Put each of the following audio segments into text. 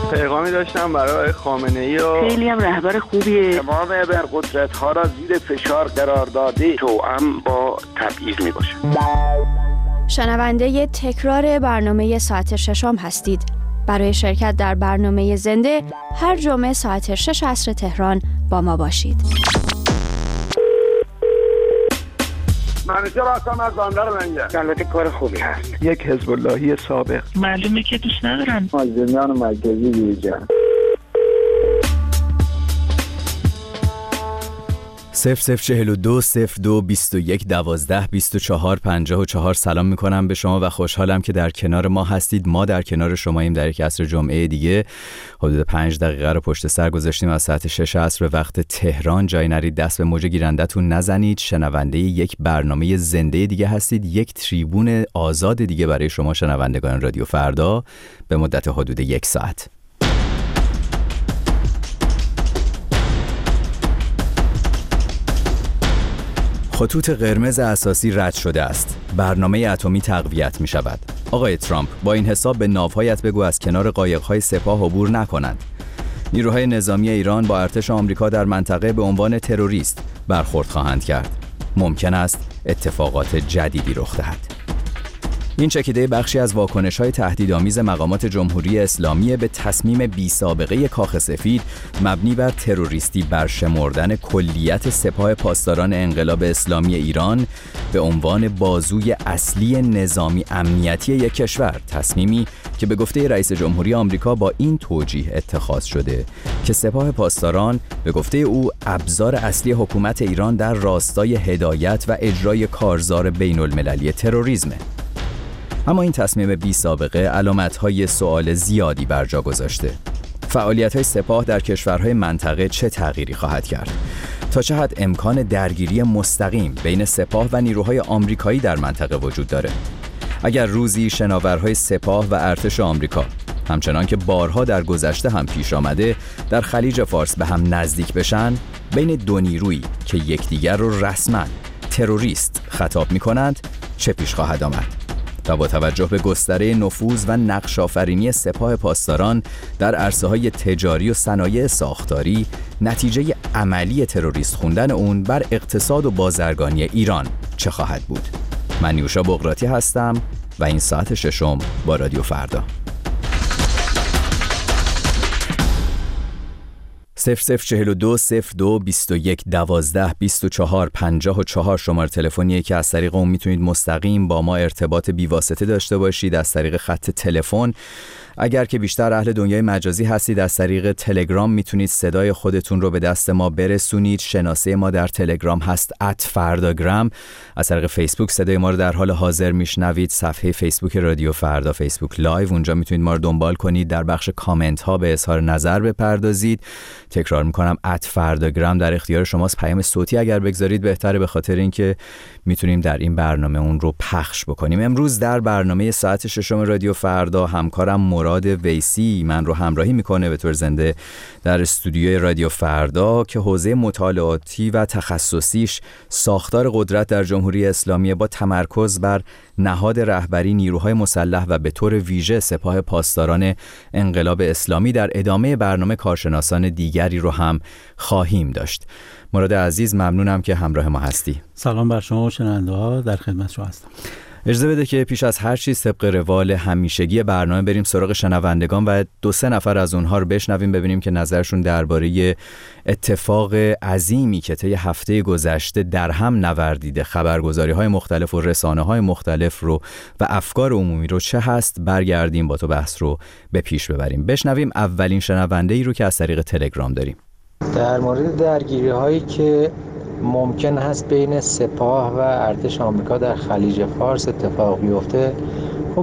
پیغامی داشتم برای خامنه‌ای و خیلی هم رهبر خوبیه. تمام ابرقدرت‌ها را زیر فشار قرار داده، توأم با تبعیض میباشه. شنونده تکرار برنامه ساعت ششم هستید. برای شرکت در برنامه زنده هر جمعه ساعت 6 عصر تهران با ما باشید. منیجر هستم از بندر منگل. البته کار خوبی هست. یک حزب اللهی سابق. معلومه که دوست ندارن. مازنیان مرکزی بیجان. 0042 02 21 12 24 54. سلام میکنم به شما و خوشحالم که در کنار ما هستید. ما در کنار شماییم در یک عصر جمعه دیگه. حدود 5 دقیقه رو پشت سر گذاشتیم از ساعت 6 عصر به وقت تهران. جای نرید، دست به موج گیرندتون نزنید. شنونده یک برنامه زنده دیگه هستید، یک تریبون آزاد دیگه برای شما شنوندگان رادیو فردا به مدت حدود 1 ساعت. خطوط قرمز اساسی رد شده است. برنامه اتمی تقویت می شود. آقای ترامپ، با این حساب به ناوهایت بگو از کنار قایق‌های سپاه عبور نکنند. نیروهای نظامی ایران با ارتش آمریکا در منطقه به عنوان تروریست برخورد خواهند کرد. ممکن است اتفاقات جدیدی رخ دهد. این چکیده بخشی از واکنش‌های تهدیدآمیز مقامات جمهوری اسلامی به تصمیم بی‌سابقه کاخ سفید مبنی بر تروریستی برشمردن کلیت سپاه پاسداران انقلاب اسلامی ایران به عنوان بازوی اصلی نظامی امنیتی یک کشور. تصمیمی که به گفته رئیس جمهوری آمریکا با این توجیه اتخاذ شده که سپاه پاسداران به گفته او ابزار اصلی حکومت ایران در راستای هدایت و اجرای کارزار بین‌المللی تروریسم. اما این تصمیم بی سابقه علامت‌های سوال زیادی بر جا گذاشته. فعالیت‌های سپاه در کشورهای منطقه چه تغییری خواهد کرد؟ تا چه حد امکان درگیری مستقیم بین سپاه و نیروهای آمریکایی در منطقه وجود داره؟ اگر روزی شناورهای سپاه و ارتش آمریکا همچنان که بارها در گذشته هم پیش آمده در خلیج فارس به هم نزدیک بشن، بین دو نیرویی که یکدیگر رو رسما تروریست خطاب می‌کنند چه پیش خواهد آمد؟ و با توجه به گستره نفوذ و نقش آفرینی سپاه پاسداران در عرصه‌های تجاری و صنایع ساختاری، نتیجه عملی تروریست خوندن اون بر اقتصاد و بازرگانی ایران چه خواهد بود؟ من نیوشا بقراتی هستم و این ساعت ششم با رادیو فردا. 0042 02 21 12 24 54 شماره تلفنیه که از طریق اون میتونید مستقیم با ما ارتباط بی‌واسطه داشته باشید از طریق خط تلفن. اگر که بیشتر اهل دنیای مجازی هستید از طریق تلگرام میتونید صدای خودتون رو به دست ما برسونید. شناسه ما در تلگرام هست @فرداگرام. از طریق فیسبوک صدای ما رو در حال حاضر میشنوید. صفحه فیسبوک رادیو فردا، فیسبوک لایو، اونجا میتونید ما رو دنبال کنید. در بخش کامنت ها به اظهار نظر بپردازید. تکرار میکنم @فرداگرام در اختیار شماست. پیام صوتی اگر بگذارید بهتره، به خاطر اینکه میتونیم در این برنامه اون رو پخش بکنیم. امروز در برنامه ساعت ششم رادیو فردا همکارم مراد ویسی من رو همراهی میکنه به طور زنده در استودیوی رادیو فردا که حوزه مطالعاتی و تخصصیش ساختار قدرت در جمهوری اسلامی با تمرکز بر نهاد رهبری نیروهای مسلح و به طور ویژه سپاه پاسداران انقلاب اسلامی. در ادامه برنامه کارشناسان دیگری رو هم خواهیم داشت. مراد عزیز، ممنونم که همراه ما هستی. سلام بر شما و شنونده‌ها، در خدمت شما هستم. اجازه بده که پیش از هر چیز طبق روال همیشگی برنامه بریم سراغ شنوندگان و 2-3 نفر از اونها رو بشنویم، ببینیم که نظرشون درباره اتفاق عظیمی که طی هفته گذشته در هم نوردیده، خبرگزاری‌های مختلف و رسانه‌های مختلف رو و افکار عمومی رو چه هست. برگردیم با تو بحث رو به پیش ببریم. بشنویم اولین شنونده‌ای رو که از طریق تلگرام داریم. در مورد درگیری‌هایی که ممکن هست بین سپاه و ارتش آمریکا در خلیج فارس اتفاق بیفته، خب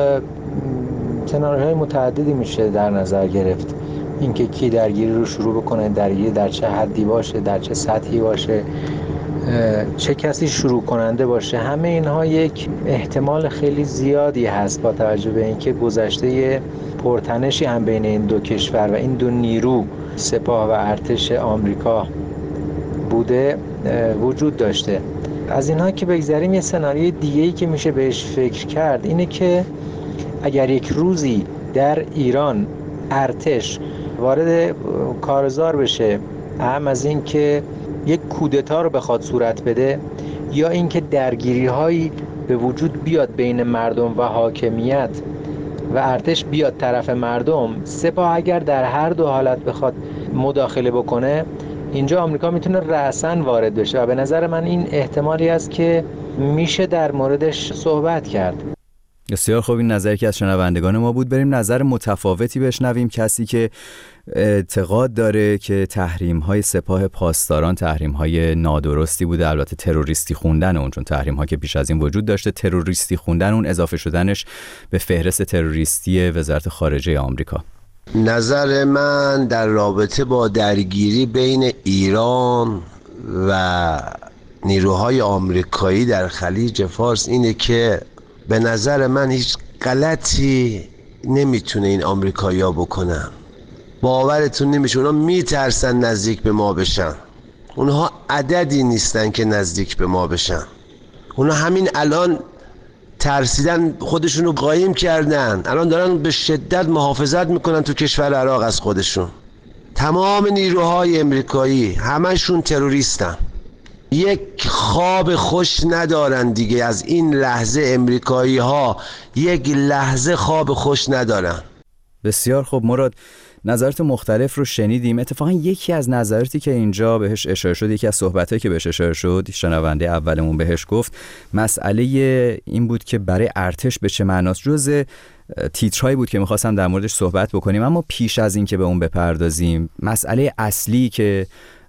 سناریوهای متعددی میشه در نظر گرفت. اینکه کی درگیری رو شروع بکنه، درگیری در چه حدی باشه، در چه سطحی باشه، چه کسی شروع کننده باشه، همه اینها یک احتمال خیلی زیادی هست با توجه به اینکه گذشته پرتنشی هم بین این دو کشور و این دو نیرو سپاه و ارتش آمریکا بوده وجود داشته. از اینها که بگذریم، یه سناریوی دیگه‌ای که میشه بهش فکر کرد اینه که اگر یک روزی در ایران ارتش وارد کارزار بشه، هم از این که یک کودتا رو بخواد صورت بده یا اینکه درگیری‌هایی به وجود بیاد بین مردم و حاکمیت و ارتش بیاد طرف مردم، سپاه اگر در هر دو حالت بخواد مداخله بکنه، اینجا آمریکا میتونه رأساً وارد بشه و به نظر من این احتمالی است که میشه در موردش صحبت کرد. بسیار خوب، این نظری که از شنوندگان ما بود. بریم نظر متفاوتی بشنویم. کسی که اعتقاد داره که تحریم‌های سپاه پاسداران تحریم‌های نادرستی بوده، البته تروریستی خوندن اون، چون تحریم‌ها که پیش از این وجود داشته، تروریستی خوندن اون، اضافه شدنش به فهرست تروریستی وزارت خارجه آمریکا. نظر من در رابطه با درگیری بین ایران و نیروهای آمریکایی در خلیج فارس اینه که به نظر من هیچ غلطی نمیتونه این آمریکایی‌ها بکنن. باورتون نمیشه، اونا میترسن نزدیک به ما بشن. اونها عددی نیستن که نزدیک به ما بشن. اونا همین الان ترسیدن، خودشونو قایم کردن، الان دارن به شدت محافظت میکنن تو کشور عراق از خودشون. تمام نیروهای امریکایی همشون تروریستن. یک خواب خوش ندارن دیگه. از این لحظه امریکایی ها یک لحظه خواب خوش ندارن. بسیار خوب مراد، نظرات مختلف رو شنیدیم. اتفاقا یکی از نظراتی که اینجا بهش اشاره شد، یکی از صحبتایی که بهش اشاره شد، شنونده اولمون بهش گفت، مسئله این بود که برای ارتش به چه معناست. جزء تیترهایی بود که می‌خواستم در موردش صحبت بکنیم، اما پیش از این که به اون بپردازیم، مسئله اصلی که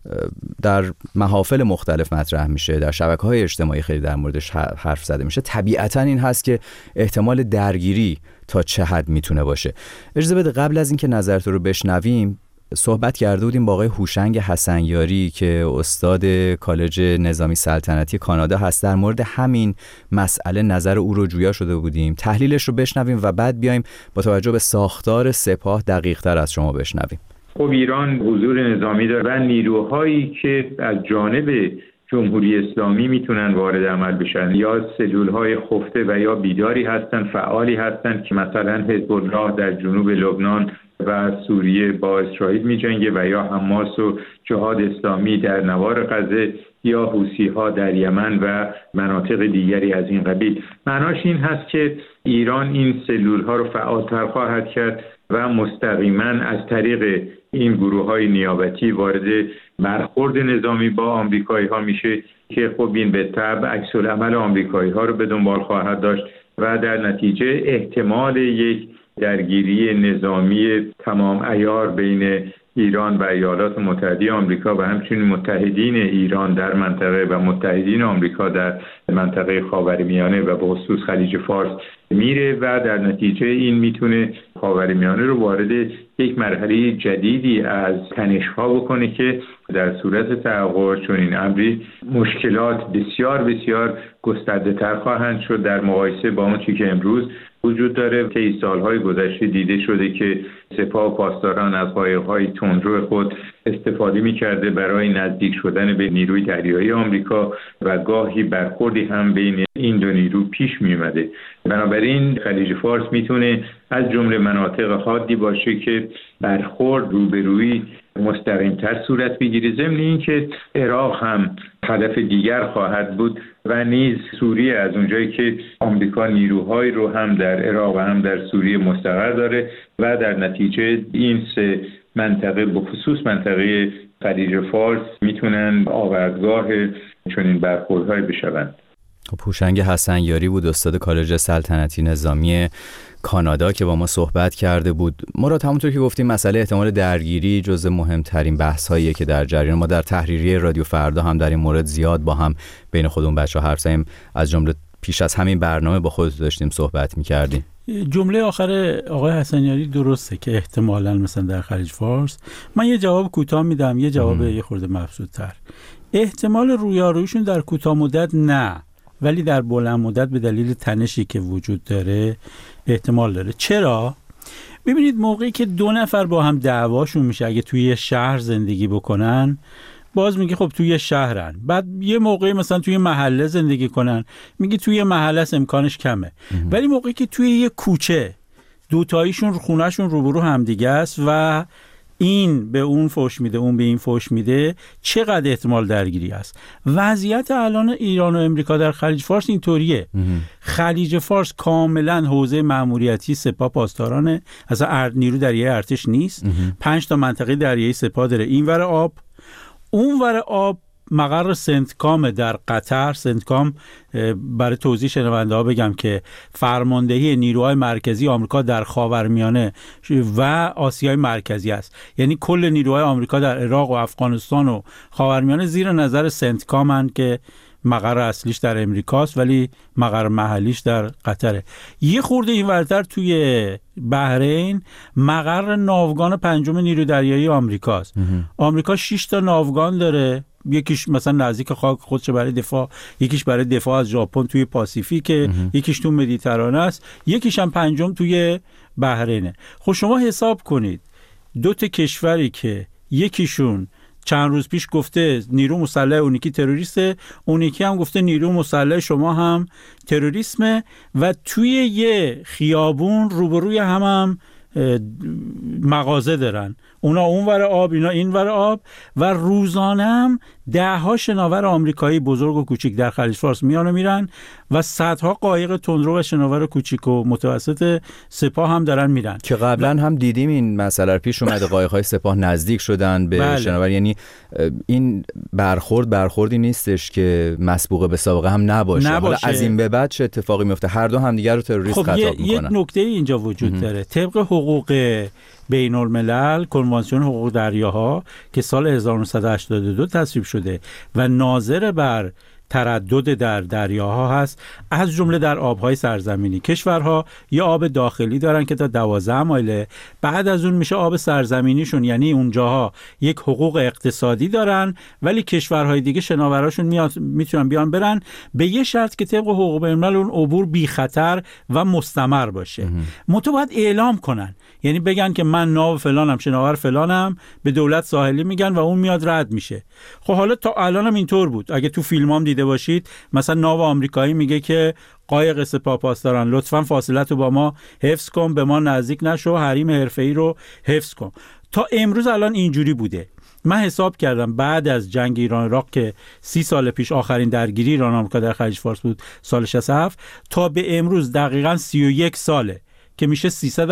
در محافل مختلف مطرح میشه، در شبکه‌های اجتماعی خیلی در موردش حرف زده میشه، طبیعتاً این هست که احتمال درگیری تا چه حد میتونه باشه. اجازه بده قبل از اینکه نظرت رو بشنویم، صحبت کرده بودیم با آقای هوشنگ حسنیاری که استاد کالج نظامی سلطنتی کانادا هست. در مورد همین مسئله نظر او رو جویا شده بودیم. تحلیلش رو بشنویم و بعد بیایم با توجه به ساختار سپاه دقیق‌تر از شما بشنویم. خب ایران حضور نظامی داره و نیروهایی که از جانب جمهوری اسلامی میتونن وارد عمل بشن، یا سلولهای خفته و یا بیداری هستن، فعالی هستن، که مثلا حزب الله در جنوب لبنان و سوریه با اسرائیل میجنگه، و یا حماس و جهاد اسلامی در نوار غزه، یا حوثی‌ها در یمن و مناطق دیگری از این قبیل. معناش این هست که ایران این سلولها رو فعالتر خواهد کرد و مستقیما از طریق این گروه‌های نیابتی وارد برخورد نظامی با آمریکایی‌ها میشه که خب این به تبع عکس‌العمل آمریکایی‌ها رو به دنبال خواهد داشت و در نتیجه احتمال یک درگیری نظامی تمام عیار بین ایران و ایالات متحده آمریکا و همچنین متحدین ایران در منطقه و متحدین آمریکا در منطقه خاورمیانه و به خصوص خلیج فارس میره و در نتیجه این میتونه خاورمیانه رو وارد یک مرحله جدیدی از تنش‌ها بکنه که در صورت تحقق چنین امری مشکلات بسیار بسیار گسترده‌تر خواهند شد در مقایسه با اون چیزی که امروز وجود داره. طی سالهای گذشته دیده شده که سپاه و پاسداران از قایق‌های تندرو خود استفاده می‌کرده برای نزدیک شدن به نیروی دریایی آمریکا و گاهی برخوردی هم بین این دو نیرو پیش می‌آمده. بنابراین خلیج فارس میتونه از جمله مناطق حادی باشه که برخورد روبرویی مستقیم‌تر صورت بگیره. ضمن اینکه عراق هم هدف دیگر خواهد بود و نیز سوریه، از اونجایی که آمریکا نیروهایی رو هم در عراق و هم در سوریه مستقر داره و در نتیجه این سه منطقه به خصوص منطقه خلیج فارس میتونن آوردگاه چنین برخوردهایی بشوند. هوشنگ حسنیاری بود، استاد کالج سلطنتی نظامی کانادا که با ما صحبت کرده بود. مراد، همونطور که گفتیم مسئله احتمال درگیری جزو مهمترین بحث‌هاییه که در جریان. ما در تحریریه رادیو فردا هم در این مورد زیاد با هم بین خودمون بچه‌ها حرف زدیم، از جمله پیش از همین برنامه با خودت داشتیم صحبت می‌کردیم. جمله آخر آقای حسنیاری درسته که احتمالاً مثلا در خلیج فارس. من یه جواب کوتاه میدم، یه جواب یه خورده مبسوط‌تر. احتمال رویارویشون در کوتاه مدت نه، ولی در بلند مدت به دلیل تنشی که وجود داره احتمال داره. چرا؟ ببینید موقعی که دو نفر با هم دعواشون میشه، اگه توی یه شهر زندگی بکنن باز میگه خب توی شهرن، بعد یه موقعی مثلا توی محله زندگی کنن میگه توی محله امکانش کمه، ولی موقعی که توی یه کوچه دوتاییشون خونهشون روبرو همدیگه است و این به اون فوش میده، اون به این فوش میده، چقدر احتمال درگیری است. وضعیت الان ایران و امریکا در خلیج فارس اینطوریه. خلیج فارس کاملا حوزه مأموریتی سپاه پاسدارانه، اصلا نیرو دریایی ارتش نیست. 5 تا منطقه دریایی سپاه داره، اینور آب، اونور آب مقر سنتکام در قطر. سنتکام برای توضیح شنونده ها بگم که فرماندهی نیروهای مرکزی آمریکا در خاورمیانه و آسیای مرکزی است. یعنی کل نیروهای آمریکا در عراق و افغانستان و خاورمیانه زیر نظر سنتکامن که مقر اصلیش در امریکاست ولی مقر محلیش در قطره. یه خورده اینورتر توی بحرین مقر ناوگان 5 نیروی دریایی آمریکاست. آمریکا 6 تا ناوگان داره، یکیش مثلا نزدیک خاک خودش برای دفاع، یکیش برای دفاع از ژاپن توی پاسیفیک، یکیش تو مدیترانه است، یکیش هم 5 توی بحرینه. خب شما حساب کنید 2 تا کشوری که یکیشون چند روز پیش گفته نیرو مسلح اون یکی تروریسته، اون یکی هم گفته نیرو مسلح شما هم تروریسمه و توی یه خیابون روبروی هم مغازه دارن، اونا اونور آب اینا اینور آب و روزانه هم 10 شناور آمریکایی بزرگ و کوچیک در خلیج فارس میان و میرن و صدها قایق تندرو و شناور کوچیک و متوسط سپاه هم دارن میرن که قبلا هم دیدیم این مسئله پیش اومده، قایق‌های سپاه نزدیک شدن به شناور. یعنی این برخوردی نیستش که مسبوق به سابقه هم نباشه. حالا از این به بعد چه اتفاقی میفته؟ هر دو هم دیگر رو تروریست خطاب میکنن. یک نکته اینجا وجود داره. طبق حقوق بین الملل، کنوانسیون حقوق دریاها که سال 1982 تصویب شده و ناظر بر تردد در دریاها هست، از جمله در آبهای سرزمینی. کشورها یه آب داخلی دارن که تا 12 مایله، بعد از اون میشه آب سرزمینیشون، یعنی اونجاها یک حقوق اقتصادی دارن ولی کشورهای دیگه شناوراشون میتونن بیان برن به یه شرط که طبق حقوق بین الملل اون عبور بی خطر و مستمر باشه. منتها باید اعلام کنن، یعنی بگن که من ناو فلانم، شناور فلانم، به دولت ساحلی میگن و اون میاد رد میشه. خب حالا تا الانم اینطور بود. اگه تو فیلمام دیده باشید مثلا ناو آمریکایی میگه که قایق سپاه پاسداران لطفاً فاصلت رو با ما حفظ کن، به ما نزدیک نشو، حریم حرفه‌ای رو حفظ کن. تا امروز الان اینجوری بوده. من حساب کردم بعد از جنگ ایران عراق که 30 سال پیش آخرین درگیری ایران آمریکا در خلیج فارس بود سال 67 تا به امروز دقیقاً 31 ساله که میشه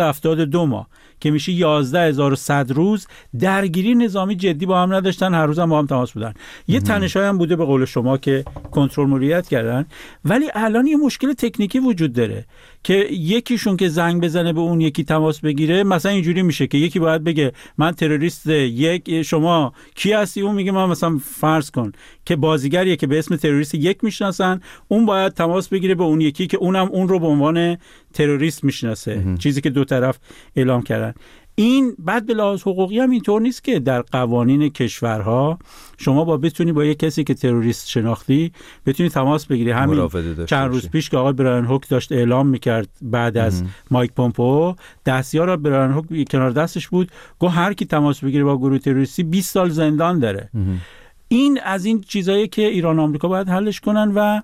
372 ماه که میشه 11100 روز درگیری نظامی جدی با هم نداشتن، هر روز هم با هم تماس بودن. یه تنش‌های هم بوده به قول شما که کنترل مدیریت کردن، ولی الان یه مشکل تکنیکی وجود داره که یکیشون که زنگ بزنه به اون یکی تماس بگیره، مثلا اینجوری میشه که یکی باید بگه من تروریست، یک شما کی هستی؟ اون میگه من مثلا فرض کن که بازیگریه که به اسم تروریست یک میشناسن، اون باید تماس بگیره به اون یکی که اونم اون رو به عنوان تروریست میشناسه، چیزی که دو طرف اعلام کردن. این بعد به لحاظ حقوقی هم اینطور نیست که در قوانین کشورها شما بتونی با یک کسی که تروریست شناختی بتونی تماس بگیری. همین چند روز پیش که آقای برایان هوک داشت اعلام میکرد بعد از مایک پومپئو، دستیار برایان هوک کنار دستش بود، گفت هر کی تماس بگیره با گروه تروریستی 20 سال زندان داره. این از این چیزایی که ایران و آمریکا باید حلش کنن و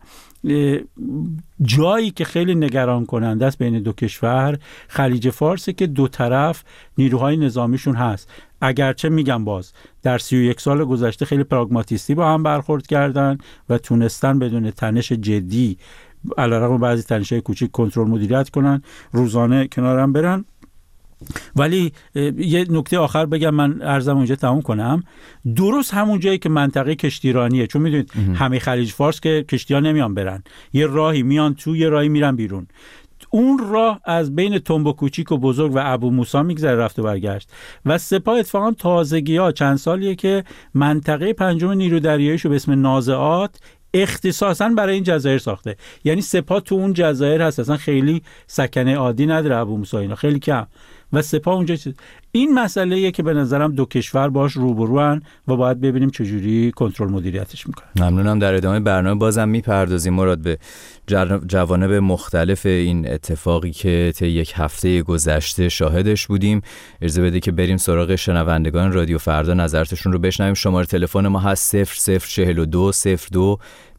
جایی که خیلی نگران کننده است بین دو کشور خلیج فارسه که دو طرف نیروهای نظامیشون هست. اگرچه میگم باز در 31 سال گذشته خیلی پراگماتیستی با هم برخورد کردن و تونستن بدون تنش جدی علیرغم بعضی تنش‌های کوچیک کنترل مدیریت کنن، روزانه کنار هم برن. ولی یه نکته آخر بگم، من عرضم اونجا تموم کنم. درست همون جایی که منطقه کشتیرانیه، چون میدونید همه خلیج فارس که کشتی‌ها نمیان برن، یه راهی میان تو، یه راهی میرن بیرون. اون راه از بین تنب کوچیک و بزرگ و ابو موسی میگذره رفت و برگشت و سپاه اتفاقا تازگی‌ها چند سالیه که منطقه 5 نیرو دریاییشو به اسم نازعات اختصاصاً برای این جزایر ساخته. یعنی سپاه تو اون جزایر هست، اصلا خیلی سکنه عادی نداره ابو موسی، اینا خیلی کم و سپاه اونجا. این مسئله‌ایه که به نظرم دو کشور باش روبروان و باید ببینیم چجوری کنترل مدیریتش میکنن. ممنونم. در ادامه برنامه بازم میپردازیم مراد به جوانب مختلف این اتفاقی که طی یک هفته گذشته شاهدش بودیم. اجازه بده که بریم سراغ شنوندگان رادیو فردا، نظراتشون رو بشنویم. شماره تلفن ما هست 0042 02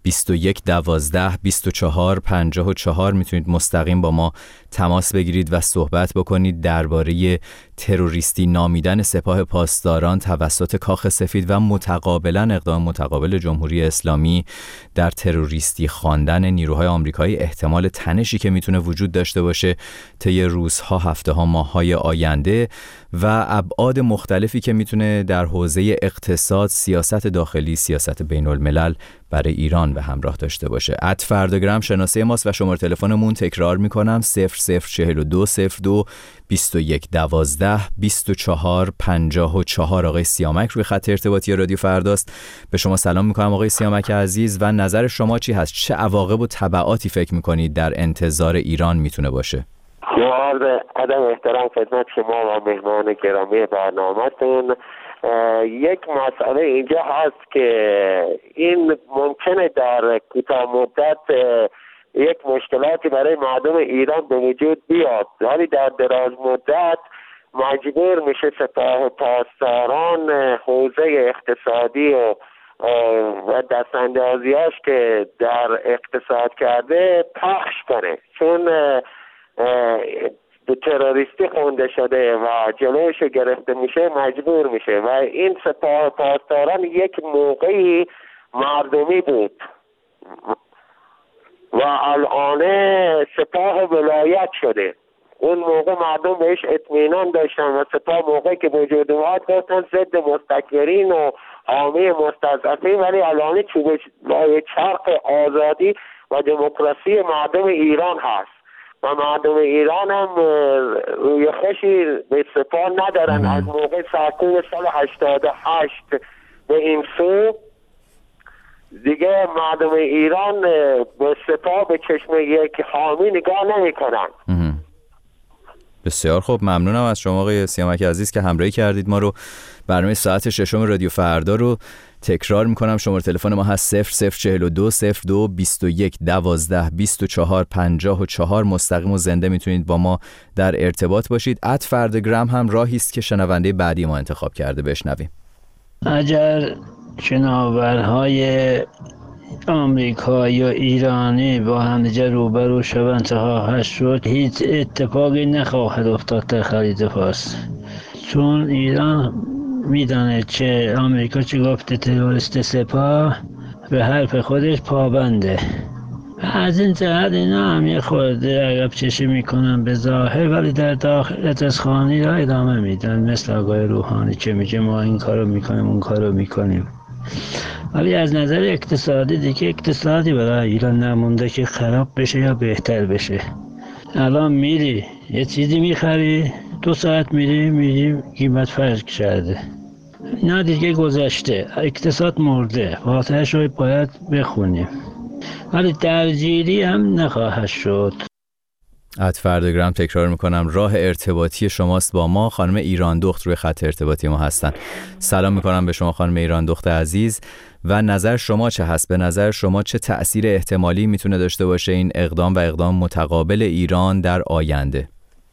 21 12 24 54 میتونید مستقیم با ما تماس بگیرید و صحبت بکنید درباره تروریستی نامیدن سپاه پاسداران توسط کاخ سفید و متقابلا اقدام متقابل جمهوری اسلامی در تروریستی خواندن نیروهای آمریکایی، احتمال تنشی که میتونه وجود داشته باشه طی روزها، هفته‌ها، ماه‌های آینده و ابعاد مختلفی که میتونه در حوزه اقتصاد، سیاست داخلی، سیاست بین الملل برای ایران به همراه داشته باشه. @فرداگرام شناسه ماست و شماره تلفنمون تکرار میکنم 004202 21 12 24 54. آقای سیامک روی خط ارتباطی رادیو فرداست. به شما سلام میکنم آقای سیامک عزیز و نظر شما چی هست؟ چه عواقب و تبعاتی فکر میکنید در انتظار ایران میتونه باشه؟ عرض ادب احترام خدمت شما و مهمان گرامی برنامه‌تون. یک مسئله اینجا هست که این ممکنه در کوتاه مدت یک مشکلاتی برای مردم ایران به وجود بیاد، ولی در دراز مدت مجبور میشه سپاه پاسداران حوزه اقتصادی و دستاندازیاش که در اقتصاد کرده پخش کنه، چون به تروریستی خونده شده و جلوش گرفته میشه، مجبور میشه. و این سپاه پاسداران یک موقعی مردمی بود و الان سپاه ولایت شده. اون موقع مردم بهش اطمینان داشتن و سپاه موقعی که وجود اومد گفتن ضد مستکبرین و حامی مستضعفین، ولی الان چوب چرخ آزادی و دموکراسی مردم ایران هست و مردم ایران هم روی خوشی به سپاه ندارن. از موقع سرکوب سال 88 به این سو دیگه مردم ایران به سپاه به چشم یک حامی نگاه نمی کنن. بسیار خوب، ممنونم از شما آقای سیامک عزیز که همراهی کردید ما رو. برنامه ساعت 6 رادیو فردا رو تکرار میکنم. شماره تلفن ما هست 004202 21 12 24 54. مستقیم و زنده میتونید با ما در ارتباط باشید. @فرداگرام هم راهی است که شنونده بعدی ما انتخاب کرده بشنویم. اگر شناورهای آمریکایی و ایرانی با همدیگه روبرو شوند تا خواهد شد، هیچ اتفاقی نخواهد افتاد در خلیج فارس، چون ایران میدانه که آمریکا چی گفته، تروریست سپاه به حرف خودش پابنده. از این جهت اینا هم یه خورده عقب کشی میکنن به ظاهر، ولی در داخل اجازخوانی را ادامه میدن، مثل آقای روحانی که میگه ما این کارو میکنیم اون کارو میکنیم. ولی از نظر اقتصادی دیگه اقتصادی برای ایران نمونده که خراب بشه یا بهتر بشه. الان میری یه چیزی میخری، 2 ساعت میری قیمت فرق کرده. نه دیگه گذشته، اقتصاد مرده، واقعش رو باید بخونیم، ولی درگیری هم نخواهد شد. @فرداگرام تکرار میکنم راه ارتباطی شماست با ما. خانم ایران دخت روی خط ارتباطی ما هستن. سلام میکنم به شما خانم ایران دخت عزیز و نظر شما چه هست؟ به نظر شما چه تأثیر احتمالی میتونه داشته باشه این اقدام و اقدام متقابل ایران در آینده؟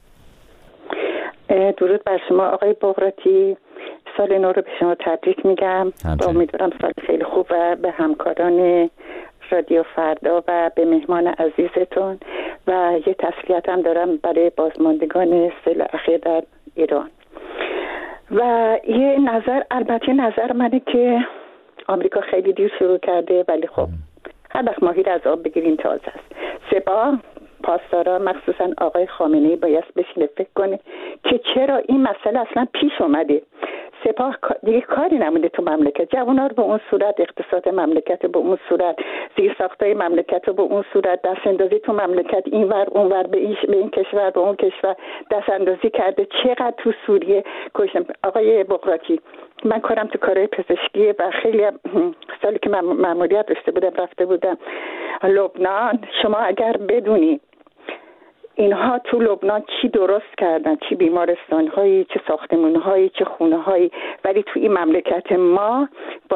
درود بر شما آقای بغراتی، سال نو رو به شما تبریک میگم. امیدوارم سال خیلی خوب و به همکاران رادیو فردا و به مهمان عزیزتون و یه تسلیت هم دارم برای بازماندگان سال اخیر در ایران. و یه نظر، البته نظر منه که آمریکا خیلی دیر شروع کرده، ولی خب هر وقت ماهی از آب بگیریم تازه است. سپاه پاسداران مخصوصا آقای خامنه‌ای باید بشینه فکر کنه که چرا این مسئله اصلا پیش اومده. سپاه دیگه کاری نمونده تو مملکت، جوونا رو به اون صورت، اقتصاد مملکت به اون صورت، زیرساختای مملکت رو به اون صورت، دست اندازی تو مملکت اینور اونور به این کشور به اون کشور دست اندازی کرده. چقدر تو سوریه کشتم. آقای بغراتی، من کارم تو کارهای پزشکیه و خیلی سالی که من مأموریت داشته بودم رفته بودم لبنان. شما اگر بدونی اینها تو لبنان چی درست کردن، چی بیمارستان‌هایی، چه ساختمان‌هایی، چه خونه‌هایی، ولی تو این مملکت ما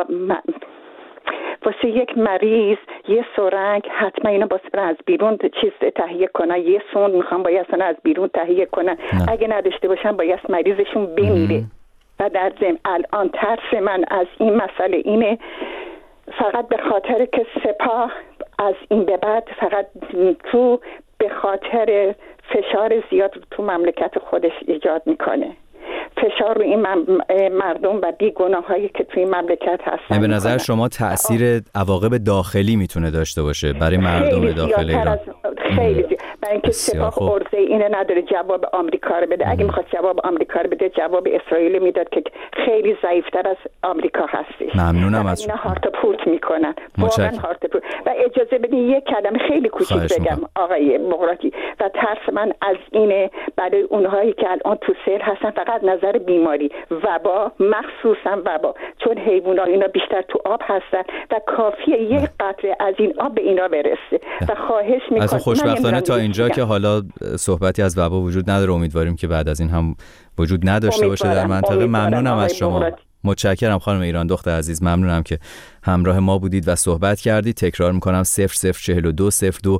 واسه یک مریض یه سرنگ حتما اینا واسه از بیرون چیز تهیه کنن، یه سون میخوان باید از بیرون تهیه کنن، اگه نداشته باشن باید مریضشون بمیره. و در ضمن الان ترس من از این مسئله اینه فقط به خاطر که سپاه از این به بعد فقط تو به خاطر فشار زیاد تو مملکت خودش ایجاد میکنه، فشار رو این مردم و بیگناهایی که توی مملکت هستن. به نظر شما تأثیر عواقب داخلی میتونه داشته باشه برای مردم داخل ایران؟ خیلی زیاد. برای اینکه سپاه عرضه اینه نداره جواب آمریکا رو بده. اگه میخواست جواب آمریکا رو بده، جواب اسرائیل میداد که خیلی ضعیفتر از آمریکا هستش. ممنونم از اینا هارت پورت میکنن، واقعا هارت پورت. و اجازه بدین یک کلمه خیلی کوچیک بگم آقای مغراتی، و ترس من از اینه برای اونهایی که الان تو سیل هستن، فقط نظر بیماری، وبا، مخصوصا وبا، چون حیوونا اینا بیشتر تو آب هستن و کافیه یک قطره از این آب به اینا برسه. و خواهش میکنم، خوشبختانه تا اینجا که حالا صحبتی از وبا وجود نداره، امیدواریم که بعد از این هم وجود نداشته باشه در منطقه. ممنونم از شما، متشکرم خانم ایران دختر عزیز، ممنونم که همراه ما بودید و صحبت کردید. تکرار میکنم 0042 02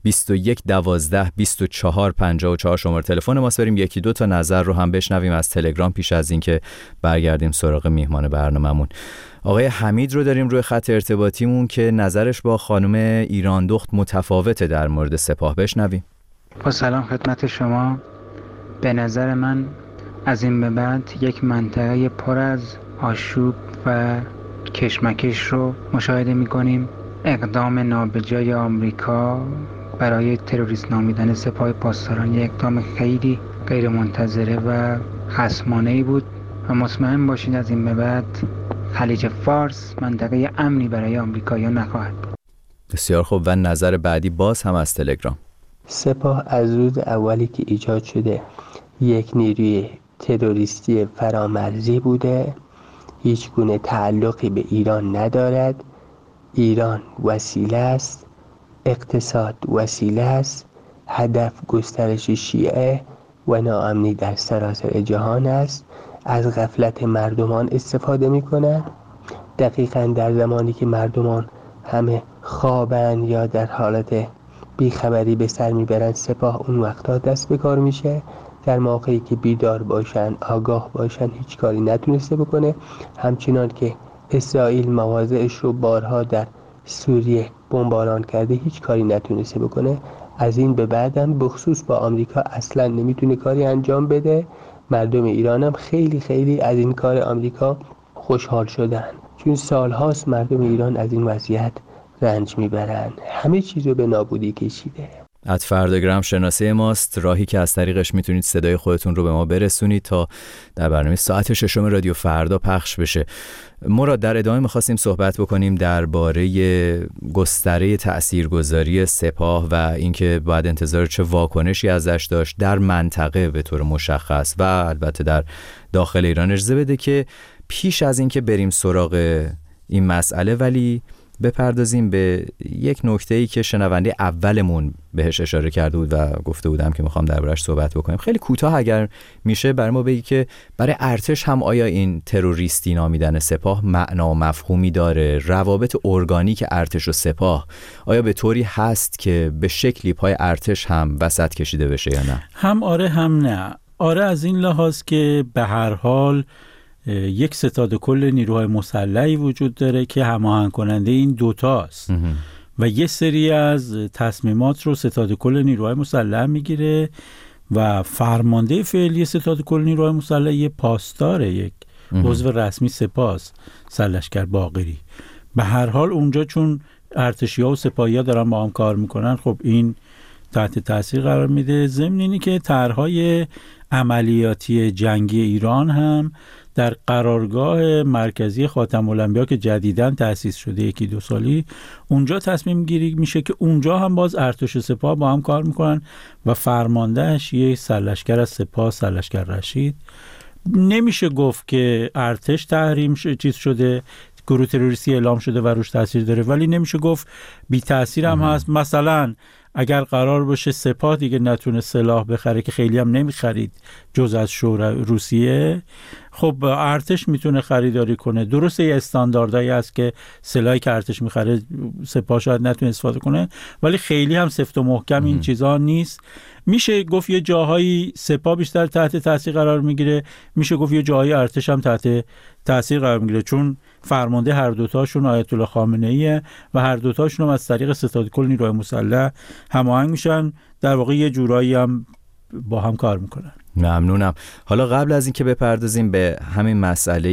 21 12 24 54 شماره تلفن ماست. بریم یکی دو تا نظر رو هم بشنویم از تلگرام پیش از این که برگردیم سراغ میهمان برنامه‌مون. آقای حمید رو داریم روی خط ارتباطیمون که نظرش با خانم ایران دخت متفاوته در مورد سپاه. بشنویم. با سلام خدمت شما. به نظر من از این به بعد یک منطقه پر از آشوب و کشمکش رو مشاهده می‌کنیم. اقدام نابجای آمریکا برای تروریست نامیدن سپاه پاسداران یک اقدام خیلی غیر منتظره و خصمانه‌ای بود و مطمئن باشید از این به بعد خلیج فارس منطقه امنی برای آمریکایی‌ها نخواهد بود. بسیار خوب. و نظر بعدی باز هم از تلگرام. سپاه از روز اولی که ایجاد شده یک نیروی تروریستی فرامرزی بوده، هیچ گونه تعلقی به ایران ندارد. ایران وسیله است، اقتصاد وسیله است، هدف گسترش شیعه و ناامنی در سراسر جهان است. از غفلت مردمان استفاده می‌کنند. دقیقاً در زمانی که مردمان همه خوابن یا در حالت بیخبری به سر میبرند، سپاه اون وقتا دست به کار میشه. در موقعی که بیدار باشن، آگاه باشن، هیچ کاری نتونسته بکنه. همچنان که اسرائیل مواضعش رو بارها در سوریه بمباران کرده، هیچ کاری نتونسته بکنه. از این به بعدم بخصوص با آمریکا اصلا نمیتونه کاری انجام بده. مردم ایران هم خیلی خیلی از این کار آمریکا خوشحال شدن، چون سالهاست مردم ایران از این وضعیت رنج میبرن، همه چیز رو به نابودی کشیده. @فرداگرام شناسه ماست، راهی که از طریقش میتونید صدای خودتون رو به ما برسونید تا در برنامه ساعت 6 رادیو فردا پخش بشه. مراد، در ادامه می‌خواستیم صحبت بکنیم درباره گستره تاثیرگذاری سپاه و اینکه باید انتظار چه واکنشی ازش داشت در منطقه به طور مشخص و البته در داخل ایران. اجازه بده که پیش از اینکه بریم سراغ این مسئله ولی بپردازیم به یک نکته‌ای که شنونده اولمون بهش اشاره کرده بود و گفته بودم که میخوام دربارش صحبت بکنیم. خیلی کوتاه اگر میشه برای ما بگی که برای ارتش هم آیا این تروریستی نامیدن سپاه معنا و مفهومی داره؟ روابط ارگانیک ارتش و سپاه آیا به طوری هست که به شکلی پای ارتش هم وسط کشیده بشه یا نه؟ هم آره هم نه. آره از این لحاظ که به هر حال یک ستاد کل نیروهای مسلحی وجود داره که هماهنگ کننده این دوتاست و یه سری از تصمیمات رو ستاد کل نیروهای مسلح میگیره و فرمانده فعلی ستاد کل نیروهای مسلح یه پاسداره، یک عضو رسمی سپاس، سرلشکر باقری. به هر حال اونجا چون ارتشی‌ها و سپاهی‌ها دارن با هم کار میکنن، خب این تحت تاثیر قرار میده. ضمن اینی که طرح‌های عملیاتی جنگی ایران هم در قرارگاه مرکزی خاتم الانبیا که جدیداً تأسیس شده 1-2 سالی، اونجا تصمیم گیری میشه که اونجا هم باز ارتش و سپاه با هم کار میکنن و فرماندهش یه سرلشکر از سپاه، سرلشکر رشید. نمیشه گفت که ارتش تحریم چیز شده، گروه تروریستی اعلام شده و روش تاثیر داره، ولی نمیشه گفت بی تاثیر هم هست. مثلا اگر قرار باشه سپاه دیگه نتونه سلاح بخره که خیلی هم نمیخرید جز از روسیه، خب ارتش میتونه خریداری کنه. درسته یه استانداردهایی هست که سلاحی که ارتش میخره سپاه شاید نتونه استفاده کنه، ولی خیلی هم سفت و محکم این چیزا نیست. میشه گفت یه جاهایی سپاه بیشتر تحت تاثیر قرار میگیره، میشه گفت یه جاهایی ارتش هم تحت تاثیر قرار میگیره، چون فرمانده هر دوتاشون آیت الله خامنه ایه و هر دوتاشون هم از طریق ستاد کل نیروهای مسلح هماهنگ میشن، در واقع یه جورایی هم با هم کار میکنن. ممنونم. حالا قبل از اینکه بپردازیم به همین مسئله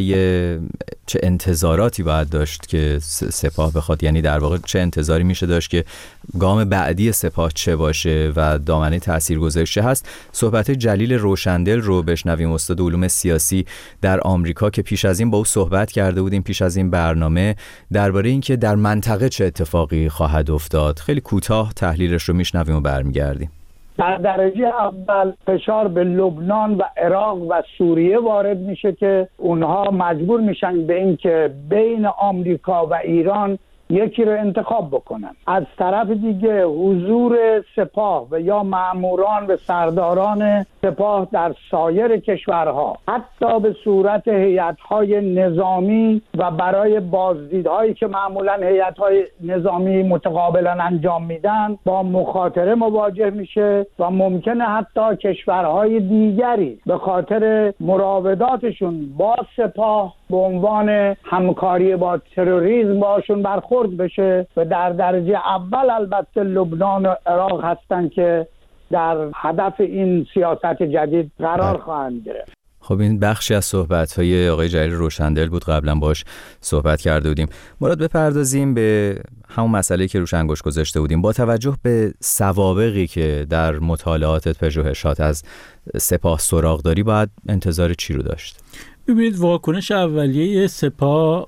چه انتظاراتی باید داشت که سپاه بخواد، یعنی در واقع چه انتظاری میشه داشت که گام بعدی سپاه چه باشه و دامنه تاثیرگذاریش چه هست، صحبت جلیل روشندل رو بشنویم، استاد علوم سیاسی در آمریکا، که پیش از این با او صحبت کرده بودیم پیش از این برنامه درباره اینکه در منطقه چه اتفاقی خواهد افتاد. خیلی کوتاه تحلیلش رو میشنویم و برمیگردیم. در درجه اول فشار به لبنان و عراق و سوریه وارد میشه که اونها مجبور میشن به این که بین آمریکا و ایران یکی رو انتخاب بکنن. از طرف دیگه حضور سپاه و یا مأموران و سرداران سپاه در سایر کشورها، حتی به صورت هیئت‌های نظامی و برای بازدیدهایی که معمولاً هیئت‌های نظامی متقابلاً انجام میدن، با مخاطره مواجه میشه و ممکنه حتی کشورهای دیگری به خاطر مراوداتشون با سپاه به عنوان همکاری با تروریسم باشون برخورد بشه و در درجه اول البته لبنان و عراق هستن که در هدف این سیاست جدید قرار خواهند گرفت. خب این بخشی از صحبت‌های آقای جلیل روشندل بود، قبلا باش صحبت کرده بودیم. مراد بپردازیم به همون مسئله‌ای که روش انگشت گذاشته بودیم. با توجه به سوابقی که در مطالعاتت پژوهشات از سپاه سراغ داری، باید انتظار چی رو داشت؟ ببینید، واکنش اولیه سپاه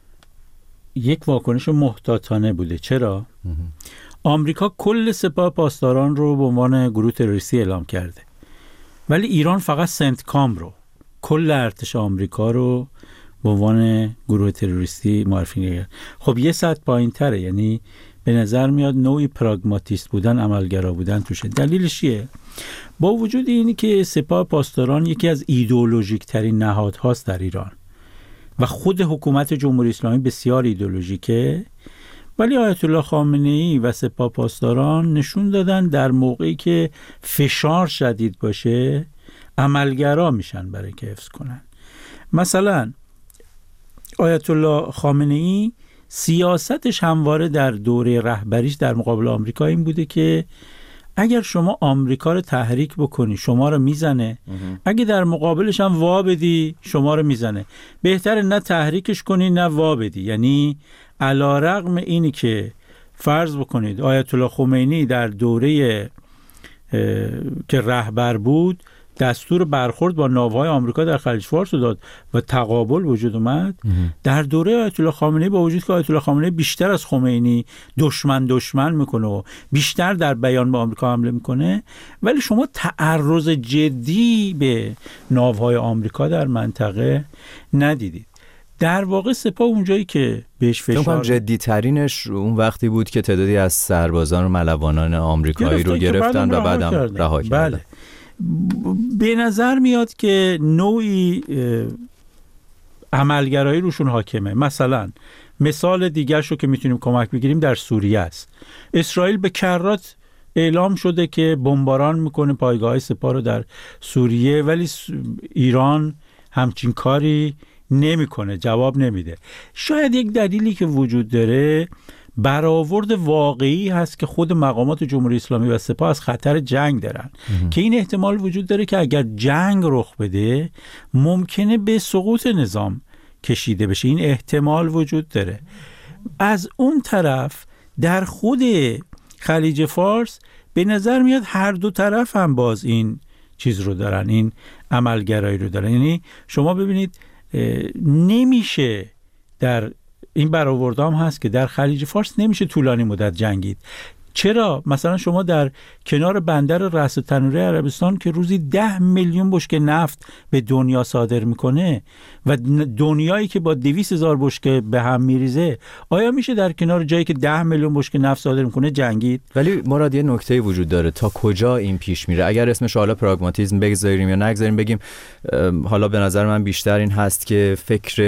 یک واکنش محتاطانه بوده. چرا؟ آمریکا کل سپاه پاسداران رو به عنوان گروه تروریستی اعلام کرده، ولی ایران فقط سنتکام رو، کل ارتش آمریکا رو به عنوان گروه تروریستی معرفی کرده. خب یه سطح پایین‌تره، یعنی به نظر میاد نوعی پراگماتیست بودن، عملگرا بودن توشه. دلیلش چیه؟ با وجود اینی که سپاه پاسداران یکی از ایدئولوژیک ترین نهادهاست در ایران و خود حکومت جمهوری اسلامی بسیار ایدئولوژیکه، ولی آیت الله خامنه ای و سپاه پاسداران نشون دادن در موقعی که فشار شدید باشه عملگرا میشن برای که حفظ کنن. مثلا آیت الله خامنه ای سیاستش همواره در دوره رهبریش در مقابل آمریکا این بوده که اگر شما آمریکا رو تحریک بکنی شما رو میزنه، اگه در مقابلش هم وا بدی شما رو میزنه. بهتره نه تحریکش کنی نه وا بدی. یعنی علی‌رغم اینی که فرض بکنید آیت الله خمینی در دوره که رهبر بود دستور برخورد با ناوهای آمریکا در خلیج فارس رو داد و تقابل وجود اومد، در دوره آیت الله خامنه‌ای با وجود که آیت الله خامنه‌ای بیشتر از خمینی دشمن میکنه و بیشتر در بیان به آمریکا حمله میکنه، ولی شما تعرض جدی به ناوهای آمریکا در منطقه ندیدید. در واقع سپاه اونجایی که بهش فشار جدی ترینش اون وقتی بود که تعدادی از سربازان و ملوانان آمریکایی رو گرفتن و بعدم رها کردن. بله. به نظر میاد که نوعی عملگرایی روشون حاکمه. مثلا مثال دیگرش رو که میتونیم کمک بگیریم در سوریه است. اسرائیل به کرات اعلام شده که بمباران میکنه پایگاه سپاه رو در سوریه، ولی ایران همچین کاری نمیکنه، جواب نمیده. شاید یک دلیلی که وجود داره برآورد واقعی هست که خود مقامات جمهوری اسلامی و سپاه از خطر جنگ دارن که این احتمال وجود داره که اگر جنگ رخ بده ممکنه به سقوط نظام کشیده بشه. این احتمال وجود داره. از اون طرف در خود خلیج فارس به نظر میاد هر دو طرف هم باز این چیز رو دارن، این عملگرایی رو دارن. یعنی شما ببینید نمیشه، در این برآوردام هست که در خلیج فارس نمیشه طولانی مدت جنگید. چرا؟ مثلا شما در کنار بندر رأس تنوره عربستان که روزی 10 میلیون بشکه نفت به دنیا صادر میکنه و دنیایی که با 200,000 بشکه به هم میریزه، آیا میشه در کنار جایی که 10 میلیون بشکه نفت صادر میکنه جنگید؟ ولی مراد یه نکته وجود داره، تا کجا این پیش میره؟ اگر اسمش حالا پراگماتیسم بگذاریم یا نگذاریم، بگیم حالا به نظر من بیشتر این هست که فکر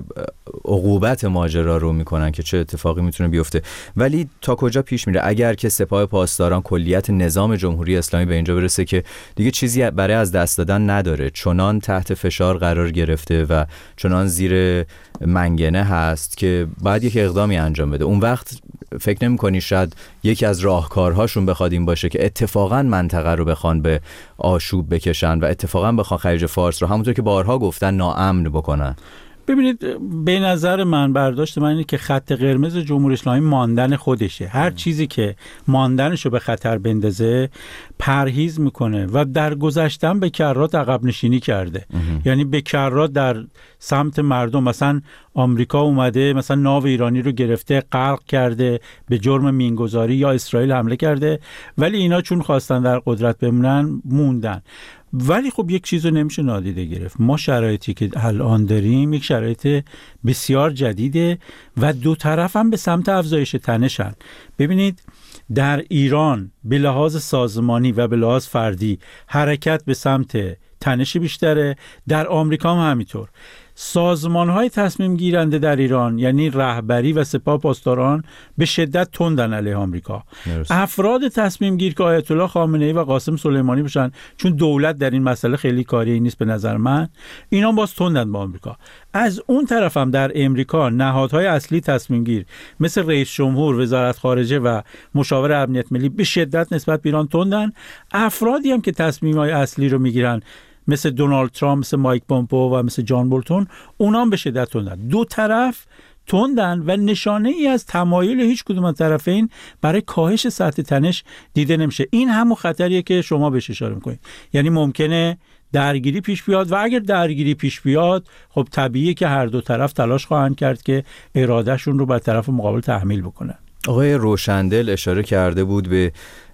عقوبت ماجرا رو میکنن که چه اتفاقی میتونه بیفته. ولی تا کجا پیش میره اگر که سپاه پاسداران کلیت نظام جمهوری اسلامی به اینجا برسه که دیگه چیزی برای از دست دادن نداره، چنان تحت فشار قرار گرفته و چنان زیر منگنه هست که باید یک اقدامی انجام بده. اون وقت فکر نمی‌کنی شاید یکی از راهکارهاشون بخواد این باشه که اتفاقاً منطقه رو بخوان به آشوب بکشن و اتفاقاً بخوان خلیج فارس رو همونطور که بارها گفتن ناامن بکنن؟ ببینید، به نظر من برداشت من اینه که خط قرمز جمهوری اسلامی ماندن خودشه. هر چیزی که ماندنشو به خطر بندازه پرهیز میکنه و در گذشتن به کرات عقب نشینی کرده. یعنی به کرات در سمت مردم، مثلا آمریکا اومده مثلا ناو ایرانی رو گرفته غرق کرده به جرم مینگذاری، یا اسرائیل حمله کرده، ولی اینا چون خواستن در قدرت بمونن موندن. ولی خب یک چیز رو نمیشه نادیده گرفت، ما شرایطی که الان داریم یک شرایط بسیار جدیده و دو طرف هم به سمت افزایش تنشن. ببینید در ایران به لحاظ سازمانی و به لحاظ فردی حرکت به سمت تنش بیشتره، در آمریکا هم همینطور. سازمان‌های تصمیم گیرنده در ایران یعنی رهبری و سپاه پاسداران به شدت تندن علیه آمریکا. افراد تصمیم گیر که آیت الله خامنه‌ای و قاسم سلیمانی باشن، چون دولت در این مسئله خیلی کاری نیست به نظر من، اینا باز تندن با آمریکا. از اون طرف هم در امریکا نهادهای اصلی تصمیم گیر مثل رئیس جمهور، وزارت خارجه و مشاور امنیت ملی به شدت نسبت به ایران تندن. افرادی هم که تصمیم‌های اصلی رو میگیرن مثل دونالد ترامپ، مثل مایک پومپئو و مثل جان بولتون، اونا هم به شدت تندن. دو طرف تندن و نشانه ای از تمایل هیچ کدوم از طرفین برای کاهش سطح تنش دیده نمیشه. این همون خطریه که شما بهش اشاره میکنید. یعنی ممکنه درگیری پیش بیاد و اگر درگیری پیش بیاد خب طبیعیه که هر دو طرف تلاش خواهند کرد که ارادهشون رو بر طرف مقابل تحمیل بکنن. آقای روشندل اشاره کرده بود به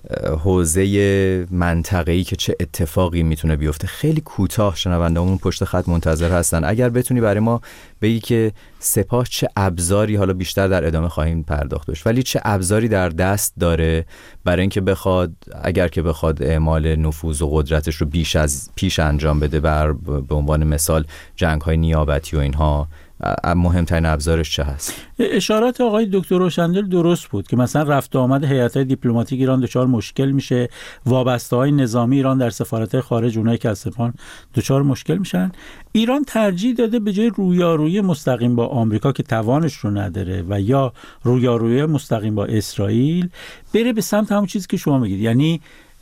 حوزه منطقه‌ای که چه اتفاقی میتونه بیفته. خیلی کوتاه شنوندهامون پشت خط منتظر هستن، اگر بتونی برای ما بگی که سپاه چه ابزاری، حالا بیشتر در ادامه خواهیم پرداختش، ولی چه ابزاری در دست داره برای اینکه بخواد، اگر که بخواد اعمال نفوذ و قدرتش رو بیش از پیش انجام بده، به عنوان مثال جنگ‌های نیابتی و اینها، مهمترین ابزارش چه هست؟ اشارات آقای دکتر روشندل درست بود که مثلا رفت آمد هیئت‌های دیپلماتیک ایران دچار مشکل میشه، وابسته‌های نظامی ایران در سفارت‌های خارج، اونایی که از سپاه دچار مشکل میشن. ایران ترجیح داده به جای رویارویی مستقیم با آمریکا که توانش رو نداره و یا رویارویی مستقیم با اسرائیل، بره به سمت همون چیزی که شما میگید، یعنی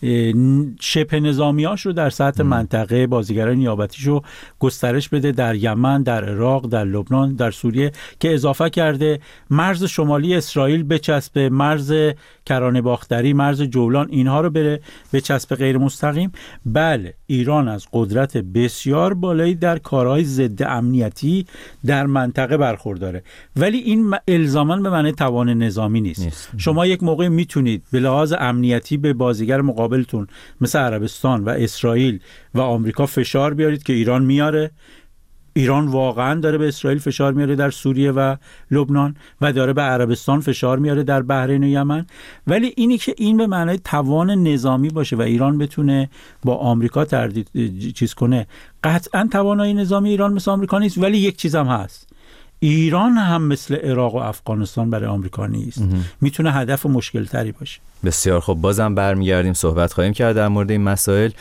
شبه نظامیاش رو در سطح منطقه، بازیگران نیابتیش رو گسترش بده در یمن، در عراق، در لبنان، در سوریه، که اضافه کرده مرز شمالی اسرائیل بچسبه، مرز کرانه باختری، مرز جولان، اینها رو بره بچسبه غیر مستقیم. بله، ایران از قدرت بسیار بالایی در کارهای ضد امنیتی در منطقه برخورداره، ولی این الزاماً به معنی توان نظامی نیست. شما یک موقع میتونید به لحاظ امنیتی به بازیگر مقابلتون مثل عربستان و اسرائیل و آمریکا فشار بیارید که ایران میاره. ایران واقعا داره به اسرائیل فشار میاره در سوریه و لبنان و داره به عربستان فشار میاره در بحرین و یمن، ولی اینی که این به معنای توان نظامی باشه و ایران بتونه با آمریکا چیز کنه، قطعا توانایی نظامی ایران مثل آمریکا نیست. ولی یک چیز هم هست، ایران هم مثل عراق و افغانستان برای آمریکا نیست، میتونه هدف مشکل تری باشه. بسیار خب، بازم برمیگردیم صحبت خواهیم کرد در مورد این مسائل.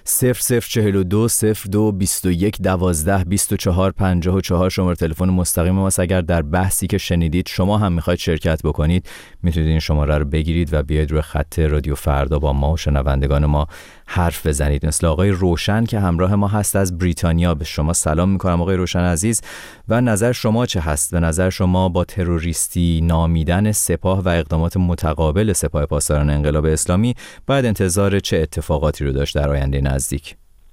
0042 02 21 12 24 54 شماره تلفن مستقیم ماست. اگر در بحثی که شنیدید شما هم میخواید شرکت بکنید، میتونید این شماره رو بگیرید و بیاید روی خط رادیو فردا با ما و شنوندگان ما حرف بزنید. مثل آقای روشن که همراه ما هست از بریتانیا. به شما سلام میکنم آقای روشن عزیز، و نظر شما چه هست؟ به نظر شما با تروریستی نامیدن سپاه و اقدامات متقابل سپاه پاسداران انقلاب اسلامی باید انتظار چه اتفاقاتی رو داشت در آینده نزدیک؟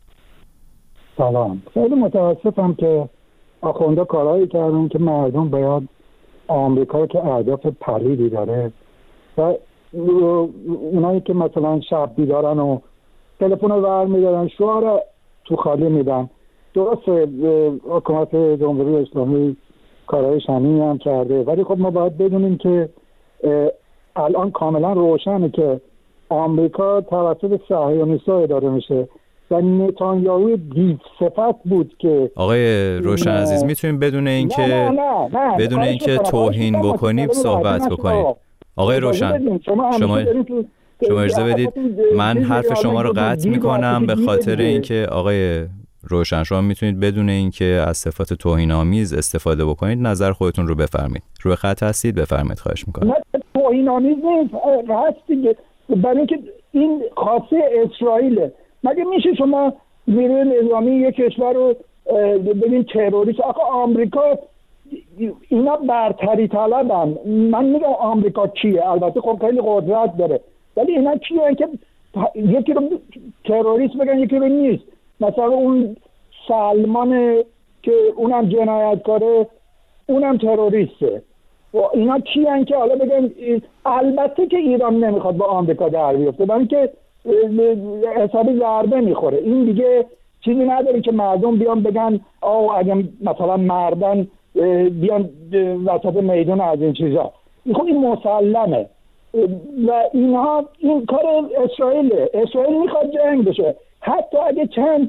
سلام. خیلی متاسفم که آخونده کارهایی کردن که مردم باید آمریکا که اهداف پلیدی داره و اونایی که مثلا شب بیدارن و تلفن رو برمی‌دارن شعار تو خالی میدن. درسته حکومت جمهوری اسلامی کارهای شنیعی هم کرده، ولی خب ما باید بدونیم که الان کاملا روشنه که آمریکا توسط صهیونیست‌ها اداره میشه و نتانیاهو دیو صفت بود که آقای روشن عزیز میتونیم بدون اینکه بدون اینکه توهین بکنیم صحبت بکنید. آقای روشن شما اجازه بدید من حرف شما رو قطع میکنم به خاطر اینکه آقای روشن شما میتونید بدون اینکه از صفات توهین‌آمیز استفاده بکنید نظر خودتون رو بفرمایید. روی خط هستید، بفرمایید. خواهش میکنم. نه توهین‌آمیز نیست، هست دیگه، برای اینکه این خاصه اسرائیله. مگه میشه شما نیروی نظامی یک کشور رو ببین تروریست؟ آخه آمریکا اینا برتری طلبن. من میگم آمریکا چیه؟ البته خب خیلی قدرت داره، ولی اینا چیه که یکی رو تروریست بگن یکی رو نیست؟ مثلا اون سلمان که اونم جنایتکاره اونم تروریسته. و اینا چیه که حالا بگن؟ البته که ایران نمیخواد با آمریکا در بیفته، برای اینکه حسابی ضربه میخوره. این دیگه چیزی نداره که مردم بیان بگن اگه مثلا مردن بیان وسط میدون از این چیزا. خب این مسلمه و اینها این کار اسرائیله. اسرائیل میخواد جنگ بشه، حتی اگه چند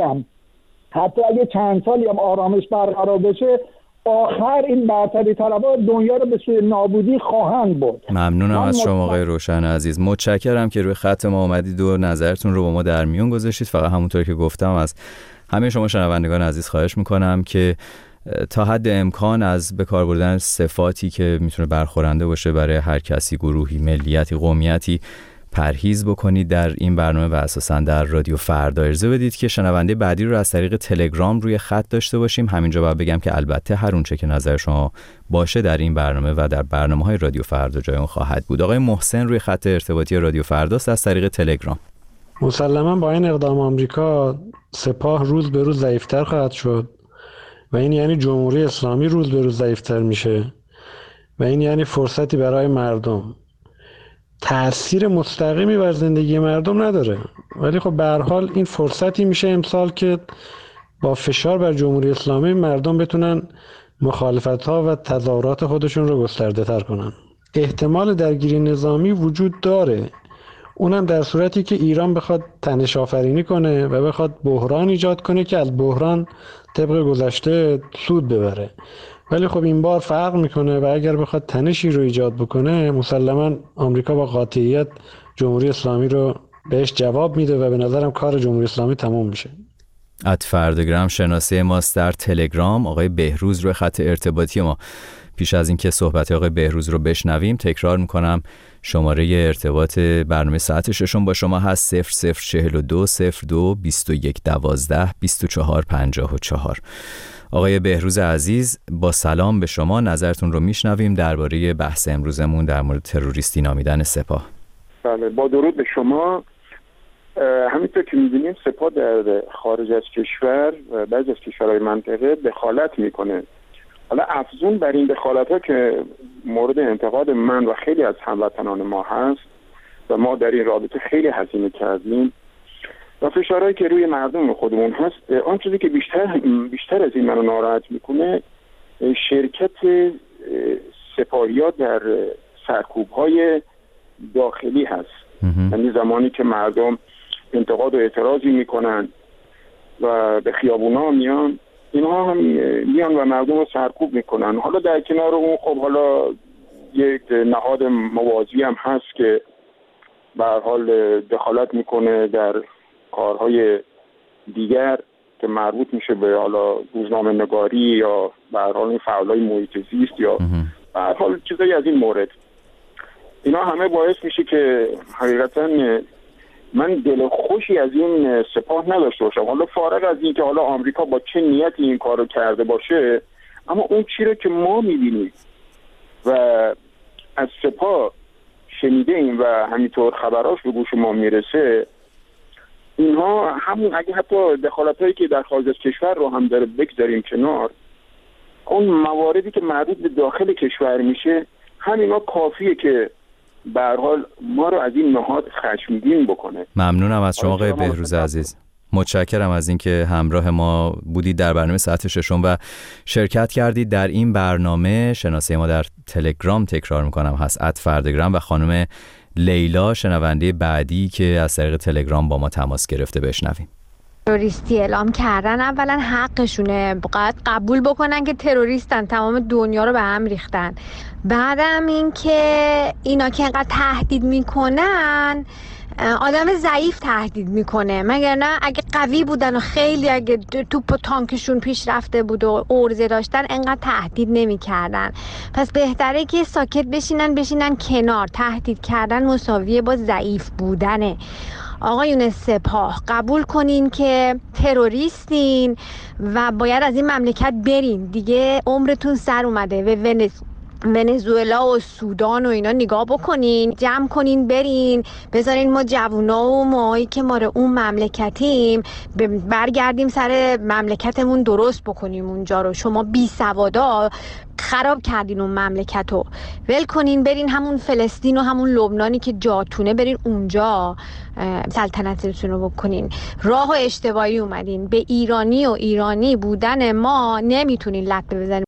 سالی هم آرامش برقرار بشه، آخر این برتری طلبها دنیا رو به سوی نابودی خواهند برد. ممنونم از شما آقای روشن عزیز، متشکرم که روی خط ما اومدید و نظرتون رو با ما در میون گذاشتید. فقط همونطور که گفتم از همه شما شنوندگان عزیز خواهش میکنم که تا حد امکان از به کار بردن صفاتی که میتونه برخورنده باشه برای هر کسی، گروهی، ملیتی، قومیتی پرهیز بکنید در این برنامه و اساساً در رادیو فردا. اجازه بدید که شنونده بعدی رو از طریق تلگرام روی خط داشته باشیم. همینجا باید بگم که البته هر اونچه که نظر شما باشه در این برنامه و در برنامه‌های رادیو فردا جای اون خواهد بود. آقای محسن روی خط ارتباطی رادیو فرداست از طریق تلگرام. مسلماً با این اقدام آمریکا سپاه روز به روز ضعیف‌تر خواهد شد و این یعنی جمهوری اسلامی روز به روز ضعیف‌تر میشه و این یعنی فرصتی برای مردم. تأثیر مستقیمی بر زندگی مردم نداره، ولی خب به هر حال این فرصتی میشه امسال که با فشار بر جمهوری اسلامی مردم بتونن مخالفت‌ها و تظاهرات خودشون رو گسترده تر کنن. احتمال درگیری نظامی وجود داره، اونم در صورتی که ایران بخواد تنش آفرینی کنه و بخواد بحران ایجاد کنه که از بحران طبق گذشته سود ببره. ولی خب این بار فرق میکنه و اگر بخواد تنشی رو ایجاد بکنه مسلماً آمریکا با قاطعیت جمهوری اسلامی رو بهش جواب میده و به نظرم کار جمهوری اسلامی تموم میشه. @فردگرام شناسه ماست در تلگرام. آقای بهروز روی خط ارتباطی ما. پیش از اینکه صحبت آقای بهروز رو بشنویم تکرار میکنم شماره ارتباط برنامه ساعت ششم با شما هست 0042 02 21 12 24 54. آقای بهروز عزیز با سلام به شما، نظرتون رو میشنویم درباره بحث امروزمون در مورد تروریستی نامیدن سپاه. بله، با درود به شما. همینطور که می‌بینیم سپاه در خارج از کشور و بعضی از کشورهای منطقه دخالت میکنه. حالا افزون بر این دخالت‌ها که مورد انتقاد من و خیلی از هموطنان ما هست و ما در این رابطه خیلی هزینه کردیم و فشارهایی که روی مردم خودمون هست، آن چیزی که بیشتر از این منو ناراحت میکنه شرکت سپاهی‌ها در سرکوب‌های داخلی هست. یعنی زمانی که مردم انتقاد و اعتراضی میکنن و به خیابونا میان، اینها هم میان و مردم رو سرکوب میکنن. حالا در کنار اون خب حالا یک نهاد موازی هم هست که به هر حال دخالت میکنه در کارهای دیگر که مربوط میشه به حالا روزنامه نگاری یا به هر حال فعالای محیط زیست یا به هر حال چیزایی از این مورد. اینا همه باعث میشه که حقیقتا من دل خوشی از این سپاه نداشته باشم. حالا فارغ از این که حالا آمریکا با چه نیتی این کارو کرده باشه، اما اون چیزی رو که ما میبینیم و از سپاه شنیده ایم و همینطور خبراش به گوش ما میرسه، اینها همون اگه حتی دخالتایی که در خارج از کشور رو هم داره بگذاریم کنار، اون مواردی که مربوط به داخل کشور میشه همینا کافیه که به هر حال ما رو از این نهاد خشمگین بکنه. ممنونم از شما آقای بهروز عزیز. متشکرم از اینکه همراه ما بودید در برنامه ساعت ششم و شرکت کردید در این برنامه. شناسه ما در تلگرام تکرار میکنم هست @فردگرام و خانم لیلا شنونده بعدی که از طریق تلگرام با ما تماس گرفته بشنویم. تروریستی اعلام کردن اولا حقشونه، باید قبول بکنن که تروریستن، تمام دنیا رو به هم ریختن. بعدم این که اینا که اینقدر تهدید میکنن آدم ضعیف تهدید میکنه، مگر نه اگه قوی بودن و خیلی اگه توپ و تانکشون پیش رفته بود و عرضه داشتن انقدر تهدید نمیکردن. پس بهتره که ساکت بشینن کنار. تهدید کردن مساویه با ضعیف بودنه. آقایون سپاه قبول کنین که تروریستین و باید از این مملکت برین دیگه، عمرتون سر اومده. و ونزوئلا و سودان و اینا نگاه بکنین، جمع کنین برین، بذارین ما جوونا و ماهایی که ما رو اون مملکتیم برگردیم سر مملکتمون درست بکنیم اونجا رو. شما بی سوادا خراب کردین اون مملکت رو، ول کنین برین همون فلسطین و همون لبنانی که جاتونه برین اونجا سلطنتتون رو بکنین. راه و اشتباهی اومدین، به ایرانی بودن ما نمیتونین لطمه بزنین.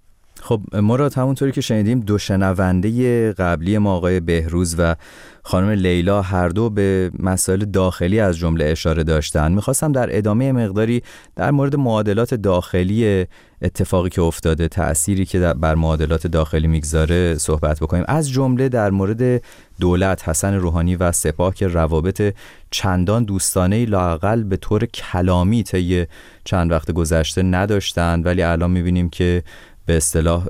خب مراد، همونطوری که شنیدیم دو شنونده قبلی ما آقای بهروز و خانم لیلا هر دو به مسائل داخلی از جمله اشاره داشتن. میخواستم در ادامه مقداری در مورد معادلات داخلی اتفاقی که افتاده، تأثیری که بر معادلات داخلی میگذاره صحبت بکنیم. از جمله در مورد دولت حسن روحانی و سپاه که روابط چندان دوستانه‌ای لااقل به طور کلامی طی چند وقت گذشته نداشتند، ولی الان میبینیم که به اصطلاح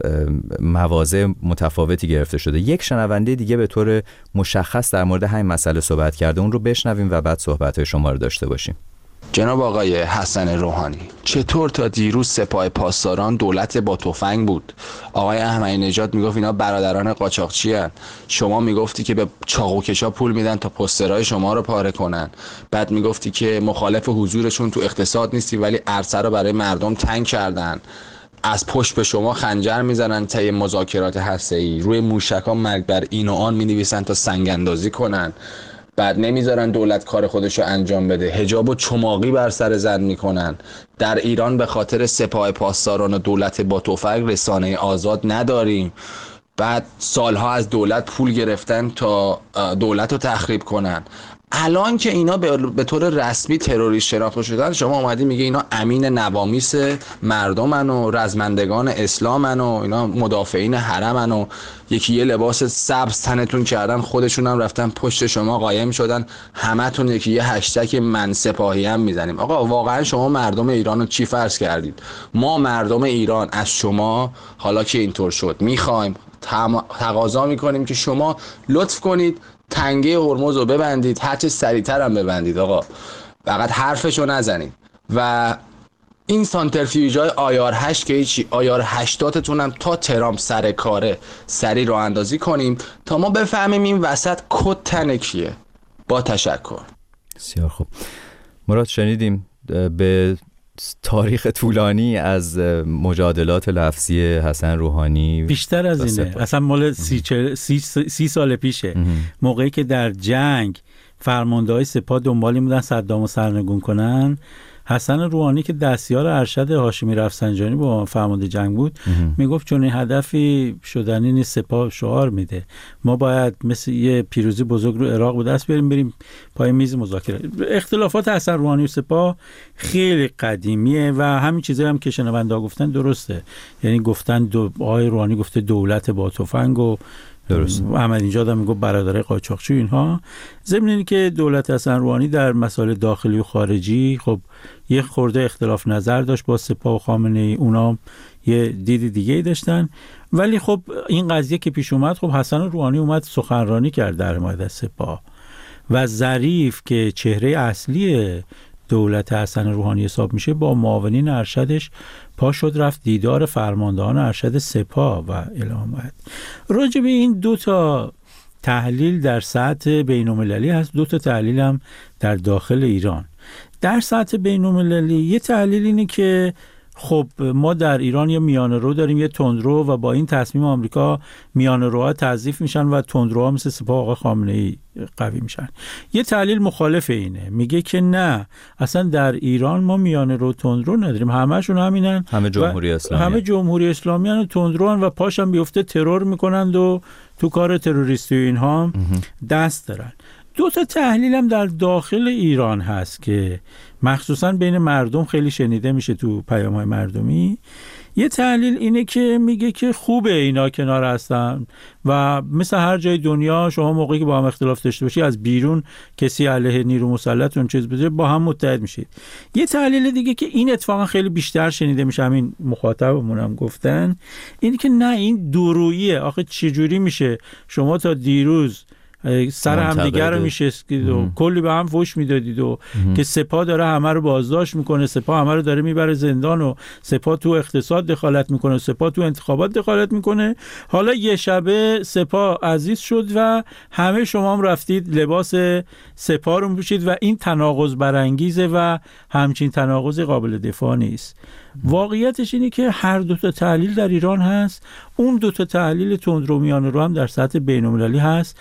مواضع متفاوتی گرفته شده. یک شنونده دیگه به طور مشخص در مورد همین مسئله صحبت کرده، اون رو بشنویم و بعد صحبت‌های شما رو داشته باشیم. جناب آقای حسن روحانی، چطور تا دیروز سپاه پاسداران دولت با تفنگ بود؟ آقای احمدی نژاد میگفت اینا برادران قاچاقچی هستند. شما میگفتی که به چاقوکشا پول میدن تا پوسترهای شما رو پاره کنن. بعد میگفتی که مخالف حضورشون تو اقتصاد نیستی ولی عرصه رو برای مردم تنگ کردن. از پشت به شما خنجر میزنن طی مذاکرات هسته‌ای، روی موشک‌ها مرگ بر این و آن مینویسن تا سنگ اندازی کنن. بعد نمیذارن دولت کار خودشو انجام بده، حجاب و چماقی بر سر زن میکنن. در ایران به خاطر سپاه پاسداران و دولت با تفنگ رسانه آزاد نداریم. بعد سالها از دولت پول گرفتن تا دولت رو تخریب کنن. الان که اینا به طور رسمی تروریست شناخته شدن، شما اومدی میگه اینا امین نوامیس مردمن و رزمندگان اسلامن و اینا مدافعین حرمن و یکی یه لباس سبز تنتون کردن، خودشون هم رفتن پشت شما قایم شدن، همتون یکی یه هشتگ من سپاهی هم میزنیم. آقا واقعا شما مردم ایران رو چی فرض کردید؟ ما مردم ایران از شما حالا که اینطور شد میخوایم، تقاضا میکنیم که شما لطف کنید تنگه هرمز رو ببندید، هرچه سریعتر هم ببندید. آقا فقط حرفشو نزنید. و این سانترفیوژهای آیار 8 که هیچی، آیار 80تون هم تا ترامپ سر کاره سریع راه اندازی کنیم تا ما بفهمیم این وسط کد تن کیه. با تشکر. بسیار خوب مراد، شنیدیم به تاریخ طولانی از مجادلات لفظی حسن روحانی بیشتر از اینه، اصلا مال 30 سال پیشه. موقعی که در جنگ فرمانده‌های سپاه دنبالی بودن صدامو سرنگون کنن، حسن روحانی که دستیار ارشد هاشمی رفسنجانی با فرمانده جنگ بود میگفت چون این هدفی شدنی نیست، سپاه شعار میده ما باید مثل یه پیروزی بزرگ رو عراق به دست بریم پای میز مذاکره. اختلافات حسن روحانی و سپاه خیلی قدیمیه و همین چیزایی هم که شنوندا گفتن درسته. یعنی گفتن آقای روحانی گفته دولت با تفنگ و درست، احمدی نژاد هم میگه برادرای قاچاقچی اینها. ضمن اینکه که دولت حسن روحانی در مسائل داخلی و خارجی خب یه خورده اختلاف نظر داشت با سپاه و خامنه‌ای، اونا یه دید دیگه‌ای داشتن. ولی خب این قضیه که پیش اومد، خب حسن روحانی اومد سخنرانی کرد در مورد سپاه و ظریف که چهره اصلی دولت حسن روحانی حساب میشه با معاونین ارشدش پا شد رفت دیدار فرماندهان ارشد سپاه و اعلام. راجع به این دو تا تحلیل در سطح بین‌المللی هست، دو تا تحلیل هم در داخل ایران. در سطح بین‌المللی یه تحلیل اینه که خب ما در ایران یه میانه‌رو داریم، یه تندرو، و با این تصمیم آمریکا میانه‌روها تضعیف میشن و تندروها مثل سپاه آقای خامنه‌ای قوی میشن. یه تحلیل مخالف اینه، میگه که نه، اصلا در ایران ما میانه‌رو تندرو نداریم، همشون همینن، همه جمهوری اسلامی، همه جمهوری اسلامی هن و تندرو هن و پاشم بیفته ترور میکنند و تو کار تروریستی و اینها دست دارن. دو تا تحلیل هم در داخل ایران هست که مخصوصا بین مردم خیلی شنیده میشه تو پیام‌های مردمی. یه تحلیل اینه که میگه که خوبه اینا کنار هستن و مثل هر جای دنیا شما موقعی که با هم اختلاف داشته باشی از بیرون کسی علیه نیرو مسلط اون چیز بده با هم متحد میشید. یه تحلیل دیگه که این اتفاقا خیلی بیشتر شنیده میشه، همین مخاطبمون هم گفتن، اینه که نه، این دوروییه. آخه چجوری میشه شما تا دیروز سر هم دیگر رو میشستید و کلی به هم فوش میدادید و که سپاه داره همه رو بازداشت میکنه، سپاه همه رو داره میبره زندان و سپاه تو اقتصاد دخالت میکنه، سپاه تو انتخابات دخالت میکنه، حالا یه شبه سپاه عزیز شد و همه شما هم رفتید لباس سپاه رو میپوشید و این تناقض برانگیزه و همچین تناقض قابل دفاع نیست. واقعیتش اینه که هر دو تا تحلیل در ایران هست. اون دو تا تحلیل تندرو میانه‌رو هم در سطح بین‌المللی هست.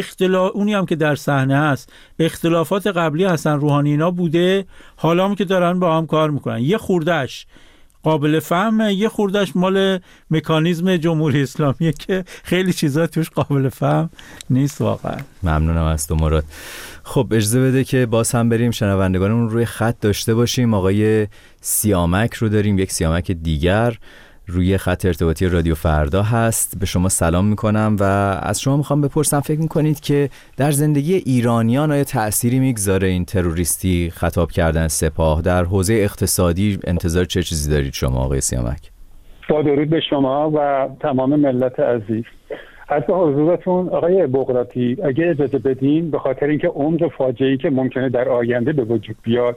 اونی هم که در صحنه هست اختلافات قبلی حسن روحانی اینا بوده، حالا هم که دارن با هم کار میکنن. یه خوردهش قابل فهمه، یه خوردهش مال مکانیزم جمهوری اسلامیه که خیلی چیزا توش قابل فهم نیست واقعا. ممنونم از تو مراد. خب اجازه بده که باز هم بریم شنوندگانمون روی خط داشته باشیم. آقای سیامک رو داریم، یک سیامک دیگر روی خط ارتباطی رادیو فردا هست. به شما سلام میکنم و از شما میخوام بپرسم فکر میکنید که در زندگی ایرانیان آیا تأثیری میگذاره این تروریستی خطاب کردن سپاه؟ در حوزه اقتصادی انتظار چه چیزی دارید شما آقای سیامک؟ با درود به شما و تمام ملت عزیز. از به حضورتون آقای بغراتی، اگه اجازه بدین به خاطر اینکه عمق فاجعه‌ای که ممکنه در آینده به وجود بیاد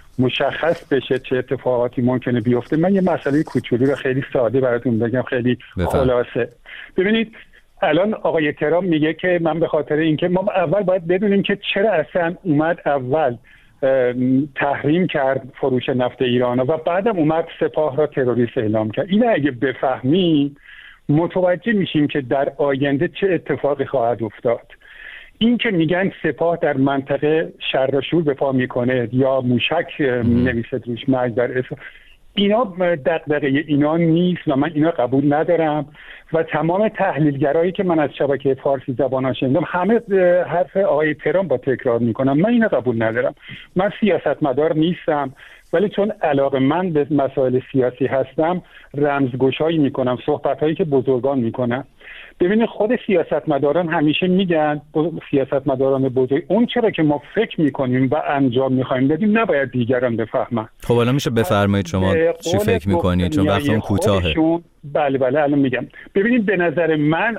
مشخص بشه چه اتفاقاتی ممکنه بیفته، من یه مسئله کوچولی رو خیلی ساده براتون بگم، خیلی خلاصه. ببینید الان آقای ترامپ میگه که من به خاطر اینکه ما اول باید بدونیم که چرا اصلا اومد اول تحریم کرد فروش نفت ایران و بعدم اومد سپاه را تروریست اعلام کرد. این اگه بفهمیم متوجه میشیم که در آینده چه اتفاقی خواهد افتاد. این که میگن سپاه در منطقه شر و شور به پا میکنه یا موشک نویسه روش مرگ در اسم، اینا دغدغه اینا نیست و من اینا قبول ندارم و تمام تحلیلگرایی که من از شبکه فارسی زبان شنیدم همه حرف آقای ترامپ با تکرار میکنم. من اینا قبول ندارم. من سیاستمدار نیستم ولی چون علاقه من به مسائل سیاسی هستم رمزگشایی میکنم، صحبتهایی که بزرگان میکنن. ببینید خود سیاستمداران همیشه میگن، سیاستمداران بزرگ، اون چرا که ما فکر میکنیم و انجام میخوایم بدیم نباید دیگران بفهمن. خب الان میشه بفرمایید شما چی فکر میکنید چون وقتمون کوتاهه. بله الان میگم. ببینید به نظر من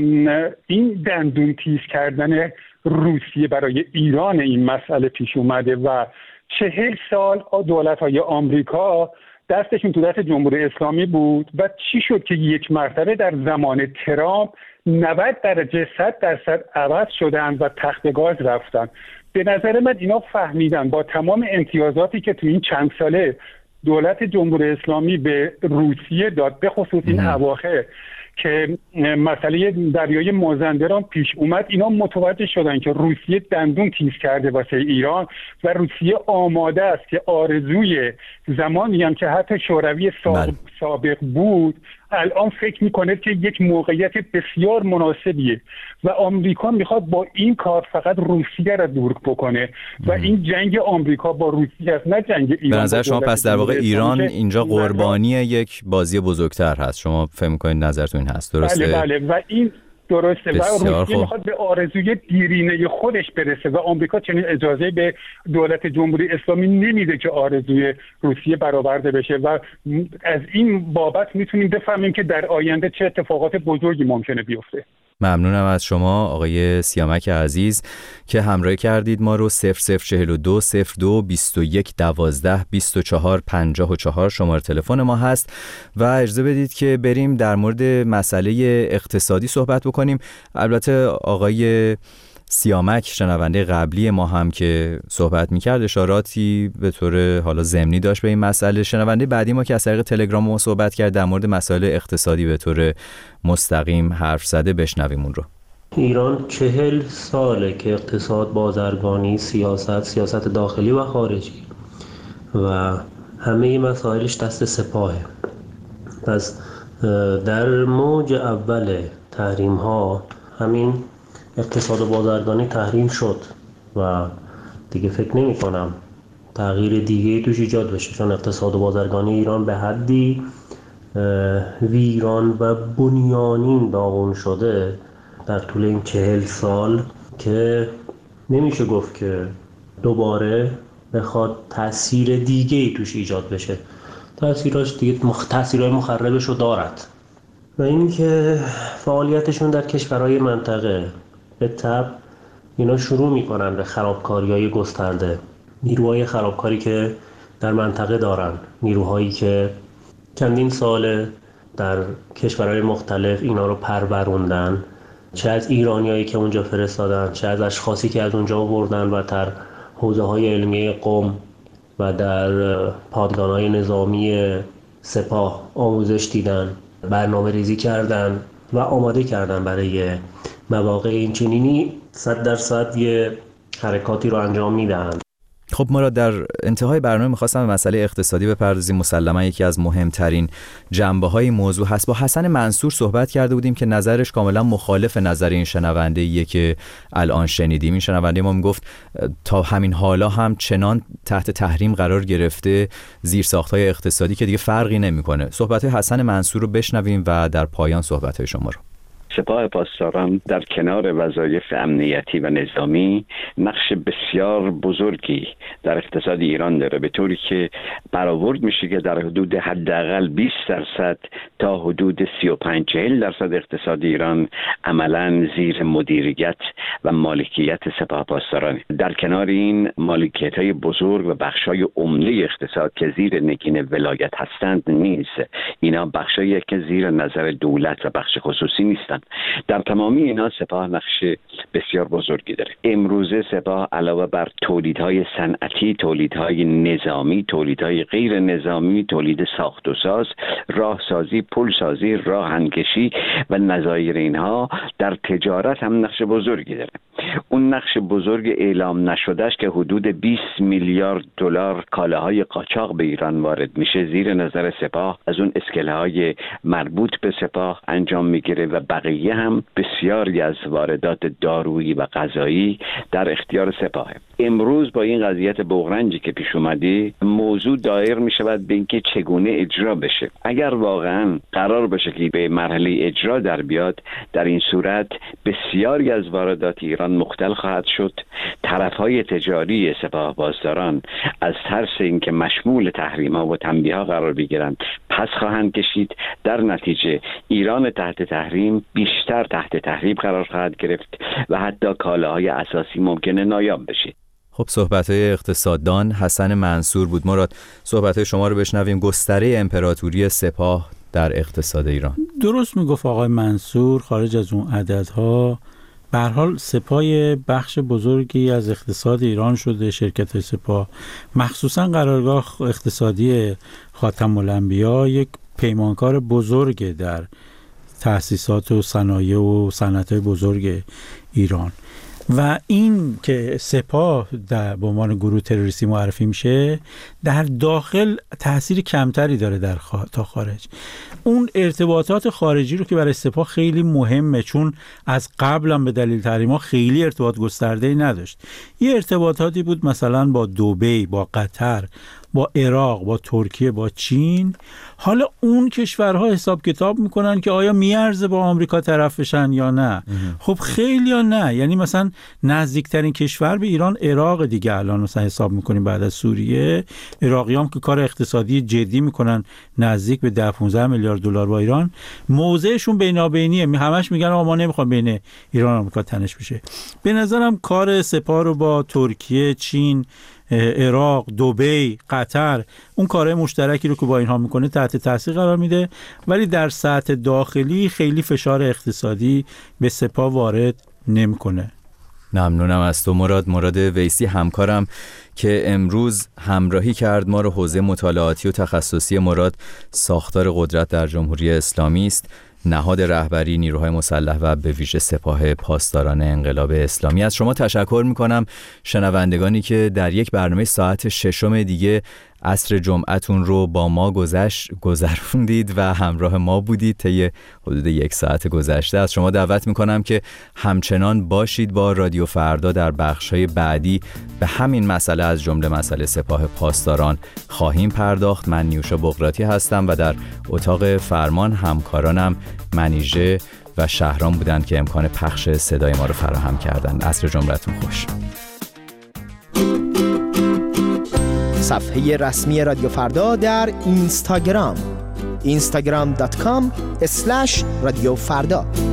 این دندون تیز کردن روسیه برای ایران این مسئله پیش اومده و 40 سال دولت‌های آمریکا دستشون تو دست جمهوری اسلامی بود و چی شد که یک مرتبه در زمان ترامپ 90 درجه 100% عوض شدن و تخت گاز رفتن. به نظر من اینا فهمیدن با تمام امتیازاتی که تو این چند ساله دولت جمهوری اسلامی به روسیه داد، به خصوص این اواخر که مسئله دریای مازندران پیش اومد، اینا متوجه شدن که روسیه دندون تیز کرده واسه ایران و روسیه آماده است که آرزوی زمانی هم که حتی شوروی سابق بود الان فکر میکنه که یک موقعیت بسیار مناسبیه و آمریکا میخواد با این کار فقط روسیه را دور بکنه و این جنگ آمریکا با روسیه است نه جنگ ایران. به نظر شما پس در واقع ایران اینجا قربانی یک بازی بزرگتر هست، شما فهم میکنید نظرتون این هست، درسته؟ بله و این درسته و روسیه میخواد به آرزوی دیرینه خودش برسه و آمریکا چنین اجازه به دولت جمهوری اسلامی نمیده که آرزوی روسیه برآورده بشه و از این بابت میتونیم بفهمیم که در آینده چه اتفاقات بزرگی ممکنه بیفته. ممنونم از شما آقای سیامک عزیز که همراهی کردید ما رو. 0042 02 21 12 24 54 شماره تلفن ما هست و اجازه بدید که بریم در مورد مسئله اقتصادی صحبت بکنیم. البته آقای سیامک شنونده قبلی ما هم که صحبت میکرد اشاراتی به طور حالا ضمنی داشت به این مسئله. شنونده بعدی ما که از طریق تلگرام ما صحبت کرد در مورد مسائل اقتصادی به طور مستقیم حرف زده، بشنویم اون رو. ایران 40 ساله که اقتصاد، بازرگانی، سیاست داخلی و خارجی و همه مسائلش دست سپاهه. پس در موج اول تحریم ها همین اقتصاد و بازرگانی تحریم شد و دیگه فکر نمی کنم تغییر دیگه توش ایجاد بشه، چون اقتصاد و بازرگانی ایران به حدی ویران و بنیانین داغون شده در طول این 40 سال که نمیشه گفت که دوباره بخواد تأثیر دیگه توش ایجاد بشه. تأثیراش دیگه تأثیرهای مخربشو دارد و این که فعالیتشون در کشورهای منطقه به تبع اینا شروع میکنن به خرابکاری‌های گسترده. نیروهای خرابکاری که در منطقه دارن، نیروهایی که چندین ساله در کشورهای مختلف اینا رو پروروندن، چه از ایرانیایی که اونجا فرستادن، چه از اشخاصی که از اونجا آوردن و در حوزه‌های علمی قم و در پادگان‌های نظامی سپاه آموزش دیدن، برنامه ریزی کردن و آماده کردن برای مواقع این چنینی 100% یه حرکاتی رو انجام میدن. خب مراد، در انتهای برنامه می‌خواستم به مسئله اقتصادی بپردازیم. مسلماً یکی از مهمترین جنبه‌های موضوع هست. با حسن منصور صحبت کرده بودیم که نظرش کاملا مخالف نظر این شنونده‌ایه که الان شنیدیم. این شنونده ما میگفت تا همین حالا هم چنان تحت تحریم قرار گرفته زیرساخت‌های اقتصادی که دیگه فرقی نمی‌کنه. صحبت‌های حسن منصور رو بشنویم و در پایان صحبت‌های شما رو. سپاه پاسداران در کنار وظایف امنیتی و نظامی نقش بسیار بزرگی در اقتصاد ایران داره، به طوری که برآورد میشه که در حدود حداقل 20% تا حدود 35-40% اقتصاد ایران عملاً زیر مدیریت و مالکیت سپاه پاسداران. در کنار این مالکیت‌های بزرگ و بخش‌های عمده اقتصاد که زیر نگین ولایت هستند نیز اینا بخشایی که زیر نظر دولت و بخش خصوصی نیستند. در تمامی اینا سپاه نقش بسیار بزرگی داره. امروزه سپاه علاوه بر تولیدهای صنعتی، تولیدهای نظامی، تولیدهای غیر نظامی، تولید ساخت و ساز، راهسازی، پلسازی، راهنکشی و نظایر اینها در تجارت هم نقش بزرگی داره. اون نقش بزرگ اعلام نشدهش که حدود 20 میلیارد دلار کالاهای قاچاق به ایران وارد میشه زیر نظر سپاه از اون اسکله‌های مربوط به سپاه انجام میگیره و بقیه هم بسیاری از واردات دارویی و غذایی در اختیار سپاهه. امروز با این قضیت بغرنجی که پیش اومده موضوع دایر میشود به اینکه چگونه اجرا بشه. اگر واقعا قرار باشه که به مرحله اجرا در بیاد، در این صورت بسیاری از واردات ایران مختل خواهد شد. طرفهای تجاری سپاه پاسداران از ترس اینکه مشمول تحریم‌ها و تنبیه‌ها قرار بگیرند پس خواهند کشید. در نتیجه ایران تحت تحریم بیشتر تحت تحریم قرار خواهد گرفت و حتی کالاهای اساسی ممکنه نایاب بشه. خب صحبت‌های اقتصاددان حسن منصور بود. مراد، صحبت‌های شما رو بشنویم. گستره امپراتوری سپاه در اقتصاد ایران. درست میگفت آقای منصور. خارج از اون عددها به هر حال سپاه بخش بزرگی از اقتصاد ایران شده. شرکت سپاه مخصوصا قرارگاه اقتصادی خاتم الانبیا یک پیمانکار بزرگ در تأسیسات و صنایع و صنعت‌های بزرگ ایران و این که سپاه در به عنوان گروه تروریستی معرفی میشه در داخل تأثیر کمتری داره تا خارج. اون ارتباطات خارجی رو که برای سپاه خیلی مهمه، چون از قبل هم به دلیل تحریم‌ها خیلی ارتباط گسترده‌ای نداشت. یه ارتباطاتی بود مثلا با دبی، با قطر، با عراق، با ترکیه، با چین. حالا اون کشورها حساب کتاب میکنن که آیا میارزه با آمریکا طرف بشن یا نه. خب خیلی یا نه. یعنی مثلا نزدیکترین کشور به ایران عراق دیگه. الان مثلا حساب میکنیم بعد از سوریه، عراقیام که کار اقتصادی جدی میکنن نزدیک به 10-15 میلیارد دلار با ایران، موضعشون بینابینیه. همش میگن ما نمیخوام بین ایران و آمریکا تنش بشه. به نظرم کار سپاه رو با ترکیه، چین، عراق، دبی، قطر، اون کارهای مشترکی رو که با اینها میکنه تحت تاثیر قرار میده، ولی در سطح داخلی خیلی فشار اقتصادی به سپاه وارد نمیکنه. ممنونم از تو مراد ویسی همکارم که امروز همراهی کرد ما رو. حوزه مطالعاتی و تخصصی مراد ساختار قدرت در جمهوری اسلامی است، نهاد رهبری نیروهای مسلح و به ویژه سپاه پاسداران انقلاب اسلامی. از شما تشکر میکنم شنوندگانی که در یک برنامه ساعت 6 دیگه عصر جمعتون رو با ما گذروندید و همراه ما بودید طی حدود 1 ساعت گذشته. از شما دعوت میکنم که همچنان باشید با رادیو فردا. در بخش‌های بعدی به همین مسئله از جمله مسئله سپاه پاسداران خواهیم پرداخت. من نیوشا بقراتی هستم و در اتاق فرمان همکارانم منیژه و شهرام بودند که امکان پخش صدای ما رو فراهم کردند. عصر جمعتون خوش. صفحه رسمی رادیو فردا در اینستاگرام instagram.com/رادیو فردا